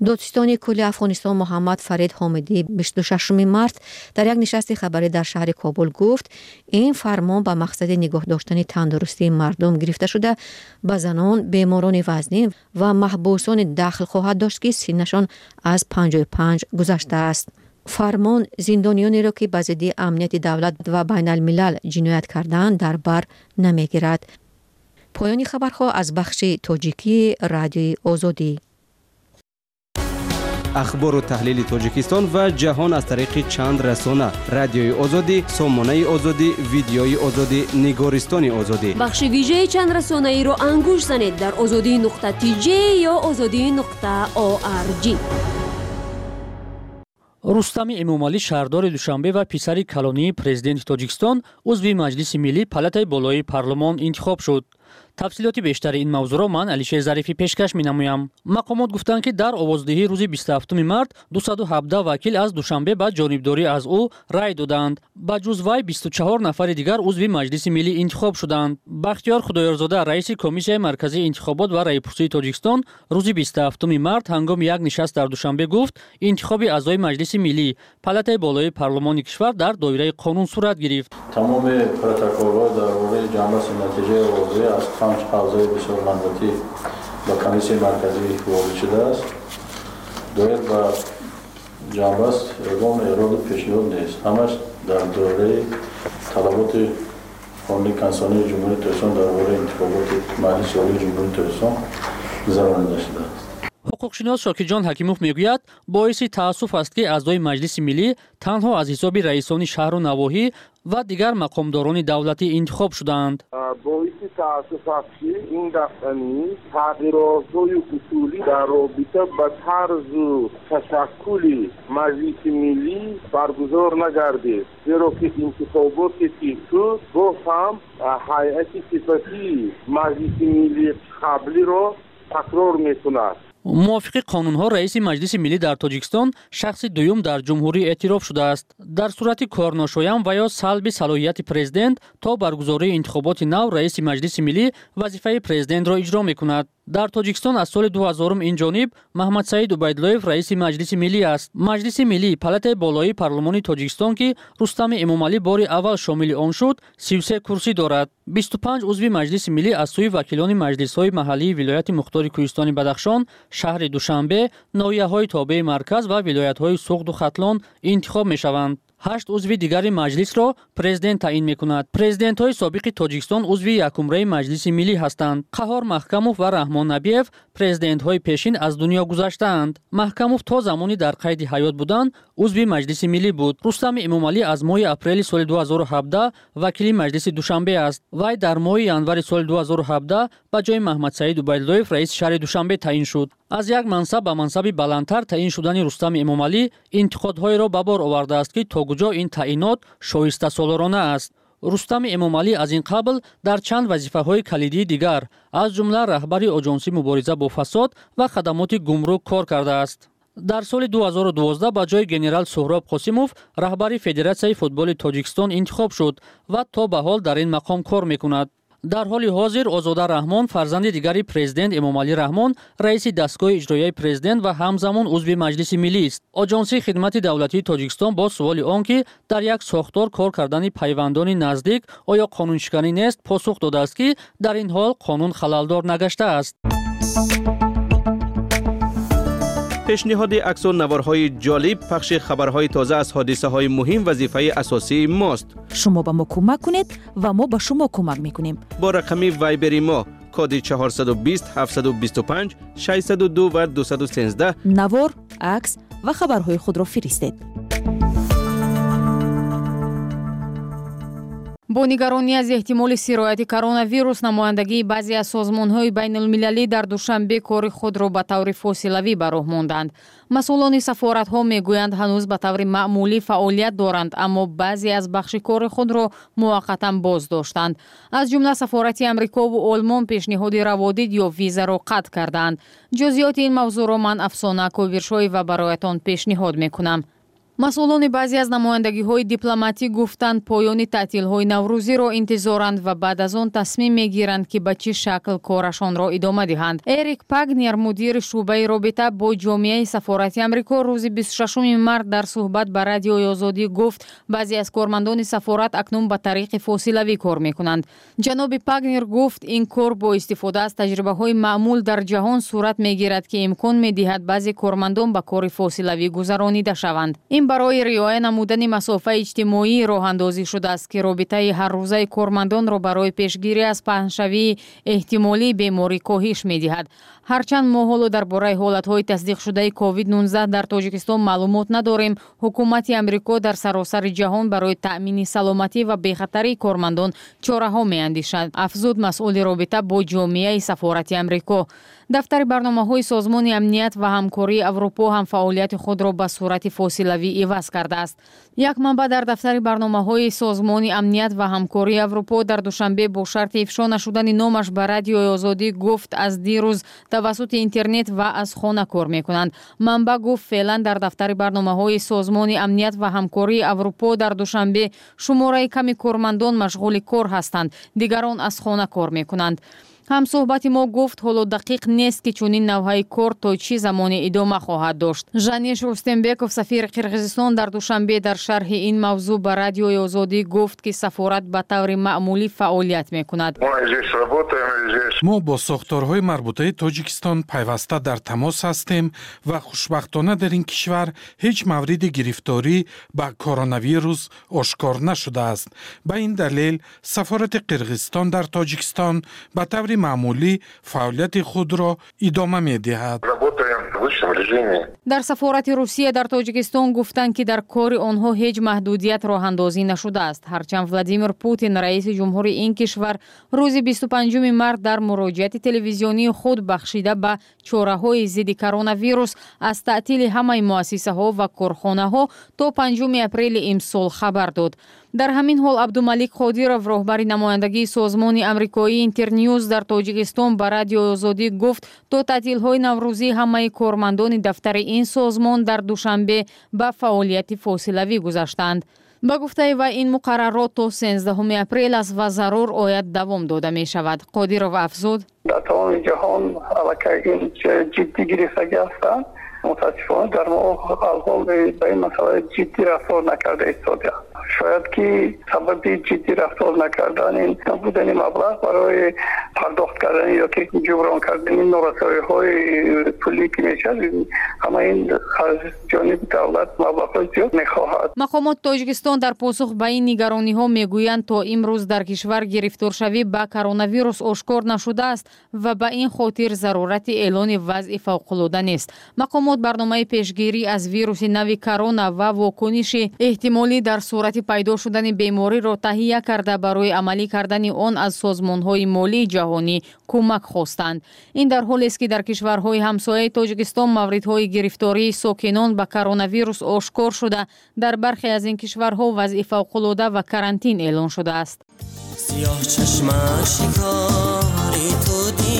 دادستانی کل افغانستان محمد فرید حامدی بیست و ششم مارس در یک نشست خبری در شهر کابل گفت این فرمان به مقصد نگاه داشتن تندرستی مردم گرفته شده به زنان، بیماران وزنی و محبوسان داخل خواهد داشت که سنشان از پنجاه و پنج گذشته است. فرمان زندانیانی را که به ضد امنیت دولت و بین الملل جنایت کردند در بر نمیگیرد. پایان خبرها از بخش تاجیکی رادیوی آزادی. اخبار و تحلیل تاجیکستان و جهان از طریق چند رسانه: رادیوی آزادی، سامانه آزادی، ویدیوی آزادی، نگارستان آزادی. بخش ویژه چند رسانه ای را انگوش زنید در آزادی نقطه تی جی یا آزادی نقطه او آر جی. رستم امومالی شهردار دوشنبه و پسر کلانی پرزیدنت تاجیکستان عضو مجلس ملی پالاتای بالای پارلمان انتخاب شد. تفصیلات بیشتر این موضوع را من علیشه ظریفی پیشکش می‌نمایم. مقامات گفتند که در آوازدهی روز بیست و هفتم مارس دویست و هفده وکیل از دوشنبه به جانبداری از او رای دادند. با جز وی بیست و چهار نفر دیگر عضو مجلس ملی انتخاب شدند. بختیار خدایارزاده رئیس کمیسیون مرکزی انتخابات و رایپرسی تاجیکستان روز بیست و هفتم مارس هنگام یک نشست در دوشنبه گفت انتخاب اعضای مجلس ملی پالاتای بالای پارلمان کشور در دایره قانون صورت گرفت. تمام پروتکل‌ها درباره جنبش نتیجه واضح از پنج حوزه بسیار منطقی با کمیسیون مرکزی وارد شده است. باید با جنبش اقدام ارائه پیشنهاد نیست. همش در دوره طلبات قانون کنسانی جمهوری تاجیکستان درباره انتخابات مجلس عالی جمهوری تاجیکستان گذرانده شده است. حقوقشناس شاکرجان حکیموف میگوید باعث تأسف است که اعضای مجلس ملی تنها از حساب رئیسان شهر و نواحی و دیگر مقامداران دولتی انتخاب شدند. باعث تأسف است که این دفتنی تغییرات‌های اصولی در رابطه با طرز تشکل مجلس ملی برگزار نگردید، زیرا که انتخاباتی که شد باز هم هیئت صفتی مجلس ملی قبلی را تکرار می‌کند. موافق قانون‌ها رئیس مجلس ملی در تاجیکستان شخص دوم در جمهوری اعتراف شده است. در صورت کارناشایان و یا سلب صلاحیت پرزیدنت تا برگزاری انتخابات نو رئیس مجلس ملی وظیفه پرزیدنت را اجرا می‌کند. در تاجیکستان از سال دو هزار این جانب محمد سعید عبیداللهیف رئیس مجلس ملی است. مجلس ملی پالاتای بالای پارلمان تاجیکستان که رستم امومالی بار اول شامل آن شد سی و سه کرسی دارد. بیست و پنج عضو مجلس ملی از سوی وکیلان مجلس‌های محلی ولایت مختار کوهستان بدخشان، شهر دوشنبه، ناحیه‌های تابع مرکز و ولایت‌های سوخت و ختلان انتخاب می‌شوند. هشت عضو دیگر مجلس را پرزیدنت تعیین می‌کند. پرزیدنت‌های سابق تاجیکستان عضو یکمره مجلس ملی هستند. قهار محکموف و رحمان نبیев پرزیدنت‌های پیشین از دنیا گذشته‌اند. محکموف تا زمانی در قید حیات بودند عضو مجلس ملی بود. رستم امومالی از ماه اپریل سال دو هزار و هفده وکیل مجلس دوشنبه است. وی در ماه ینور سال دو هزار و هفده به جای محمد سعید عبیداللهیف رئیس شهر دوشنبه تعیین شد. از یک منصب به منصب بلندتر تعیین شدن رستم امومالی انتقادهای را به بار آورده است که تا کجا این تعیینات شایسته سالارانه است. رستم امومالی از این قبل در چند وظیفه‌های کلیدی دیگر از جمله رهبری آژانس مبارزه با فساد و خدمات گمرک کار کرده است. در سال دو هزار و دوازده با جای گنرال سهراب قاسموف رهبری فدراسیون فوتبال تاجیکستان انتخاب شد و تا به حال در این مقام کار می‌کند. در حال حاضر آزاده رحمان فرزند دیگری پرزیدنت امومالی رحمان رئیس دستگاه اجرایی پرزیدنت و همزمان عضو مجلس ملی است. آژانس خدمات دولتی تاجیکستان با سوال آنکه در یک ساختار کار کردن پیوندان نزدیک آیا قانونشکنی نیست پاسخ داده است که در این حال قانون خللدار نگشته است. پیشنهاد عکس و نوارهای جالب، پخش خبرهای تازه از حادثه‌های مهم وظیفه اساسی ماست. شما به ما کمک کنید و ما به شما کمک میکنیم. با رقم وایبری ما کد چهارصد و بیست هفتصد و بیست و پنج ششصد و دو و دویست و سیزده نوار، عکس و خبرهای خود را فرستید. با نگرانی از احتمال سرایت کرونا نمایندگی بعضی از سازمان‌های بین‌المللی در دوشنبه کار خود را به طور فاصلوی به راه ماندند. مسئولان سفارت‌ها میگویند هنوز به طور معمولی فعالیت دارند، اما بعضی از بخش کار خود را موقتا باز داشتند. از جمله سفارت امریکا و آلمان پیشنهاد روادید یا ویزا را قطع کردند. جزئیات این موضوع را من افسانه کویرشوی و برایتان پیشنهاد میکنم. масъулони баъзе аз намояндагиҳои дипломатӣ гуфтанд поёни таътилҳои наврӯзиро интизоранд ва баъд аз он тасмим мегиранд ки ба чӣ шакл корашонро идома диҳанд. Эрик Пагнер, мудири шуъбаи робита бо ҷомеаи сафорати Амрико, рӯзи бисту шашуми март дар суҳбат ба Радиои Озодӣ гуфт баъзе аз кормандони сафорат акнун ба тариқи фосилавӣ кор мекунанд. ҷаноби Пагнер гуфт ин кор бо истифода аз таҷрибаҳои маъмул дар ҷаҳон сурат мегирад ки имкон медиҳад баъзе кормандон ба кори фосилавӣ гузаронида шаванд. ин барои риоя намудани масофаи иҷтимоӣ роҳандозӣ шудааст ки робитаи ҳаррӯзаи кормандонро барои пешгирӣ аз паҳншавии эҳтимолии беморӣ коҳиш медиҳад. ҳарчанд мо ҳоло дар бораи ҳолатҳои тасдиқшудаи ковид нуздаҳ дар Тоҷикистон маълумот надорем, ҳукумати Амрико дар саросари ҷаҳон барои таъмини саломатӣ ва бехатарии кормандон чораҳо меандешад, афзуд масъули робита бо ҷомеаи сафорати Амрико. дафтари барномаҳои Созмони амният ва ҳамкории Аврупо ҳам фаъолияти худро ба сурати фосилавӣ иваз кардааст. як манбаъ дар дафтари барномаҳои Созмони амният ва ҳамкории Аврупо дар душанбе бо шарти ифшо нашудани номаш ба Радиои Озодӣ гуфт аз дирӯз тавассути интернет ва аз хона кор мекунанд. манбаъ гуфт феълан дар дафтари барномаҳои Созмони амният ва ҳамкории Аврупо дар душанбе шумораи ками кормандон машғули кор ҳастанд, дигарон аз хона кор мекунанд. ҳамсӯҳбати мо гуфт ҳоло дақиқ нест ки чунин навъҳаи кор то чӣ замоне идома хоҳад дошт. Жаниш Рустембеков, сафири Қирғизистон, дар душанбе дар шарҳи ин мавзӯъ ба Радиои Озодӣ гуфт ки сафорат ба таври маъмулӣ фаъолият мекунад. мо бо сохторҳои марбутаи Тоҷикистон пайваста дар тамос ҳастем ва хушбахтона дар ин кишвар ҳеҷ мавриди гирифторӣ ба коронавирус ошкор нашудааст. ба ин далел сафорати Қирғизистон дар Тоҷикистон ба таври маъмулӣ фаъолияти худро идома медиҳад. дар сафорати Русия дар Тоҷикистон гуфтанд ки дар кори онҳо ҳеҷ маҳдудият роҳандозӣ нашудааст. ҳарчанд Владимир Путин, раиси ҷумҳури ин кишвар, рӯзи бисту панҷуми март дар муроҷиати телевизионии худ бахшида ба чораҳои зидди коронавирус аз таътили ҳамаи муассисаҳо ва корхонаҳо то панҷуми апрели имсол хабар дод. дар ҳамин ҳол Абдумалик Қодиров, роҳбари намояндагии Созмони Амрикоии Интерньюз дар Тоҷикистон ба Радиои Озодӣ гуфт то таътилҳои наврӯзӣ ҳамаи кормандони дафтари ин созмон дар душанбе ба фаъолияти фосилавӣ гузаштанд. ба гуфтаи вай ин муқаррарот то сенздаҳуми апрел аст ва зарур ояд давом дода мешавад. Қодиров афзуд: дар тамоми ҷаҳон аллакай ин ҷиддӣ гирифтагӣ ҳастанд. мутаассифона дар мо алҳол ба ин масъала ҷиддӣ рафтор накарда истода. шояд ки сабаби ҷиддӣ рафтор накардан ин набудани маблағ барои пардохт кардани ёки ҷуброн кардани норасоиҳои пулӣ ки мешавад, ҳама ин аз ҷониби давлат маблағҳои зиёд мехоҳад. мақомоти Тоҷикистон дар посух ба ин нигарониҳо мегӯянд то имрӯз дар кишвар гирифторшавӣ ба коронавирус ошкор нашудааст ва ба ин хотир зарурати эълони вазъи фавқулода нест. мақомот барномаи пешгирӣ аз вируси нави корона ва вокуниши эҳтимолӣ дар сурати пайдо шудани бемориро таҳия карда барои амалӣ кардани он аз созмонҳои молии ҷаҳонӣ кӯмак хостанд. ин дар ҳолест ки дар кишварҳои ҳамсояи Тоҷикистон мавридҳои гирифтории сокинон ба коронавирус ошкор шуда, дар бархе аз ин кишварҳо вазъи фавқулода ва карантин эълон шудааст.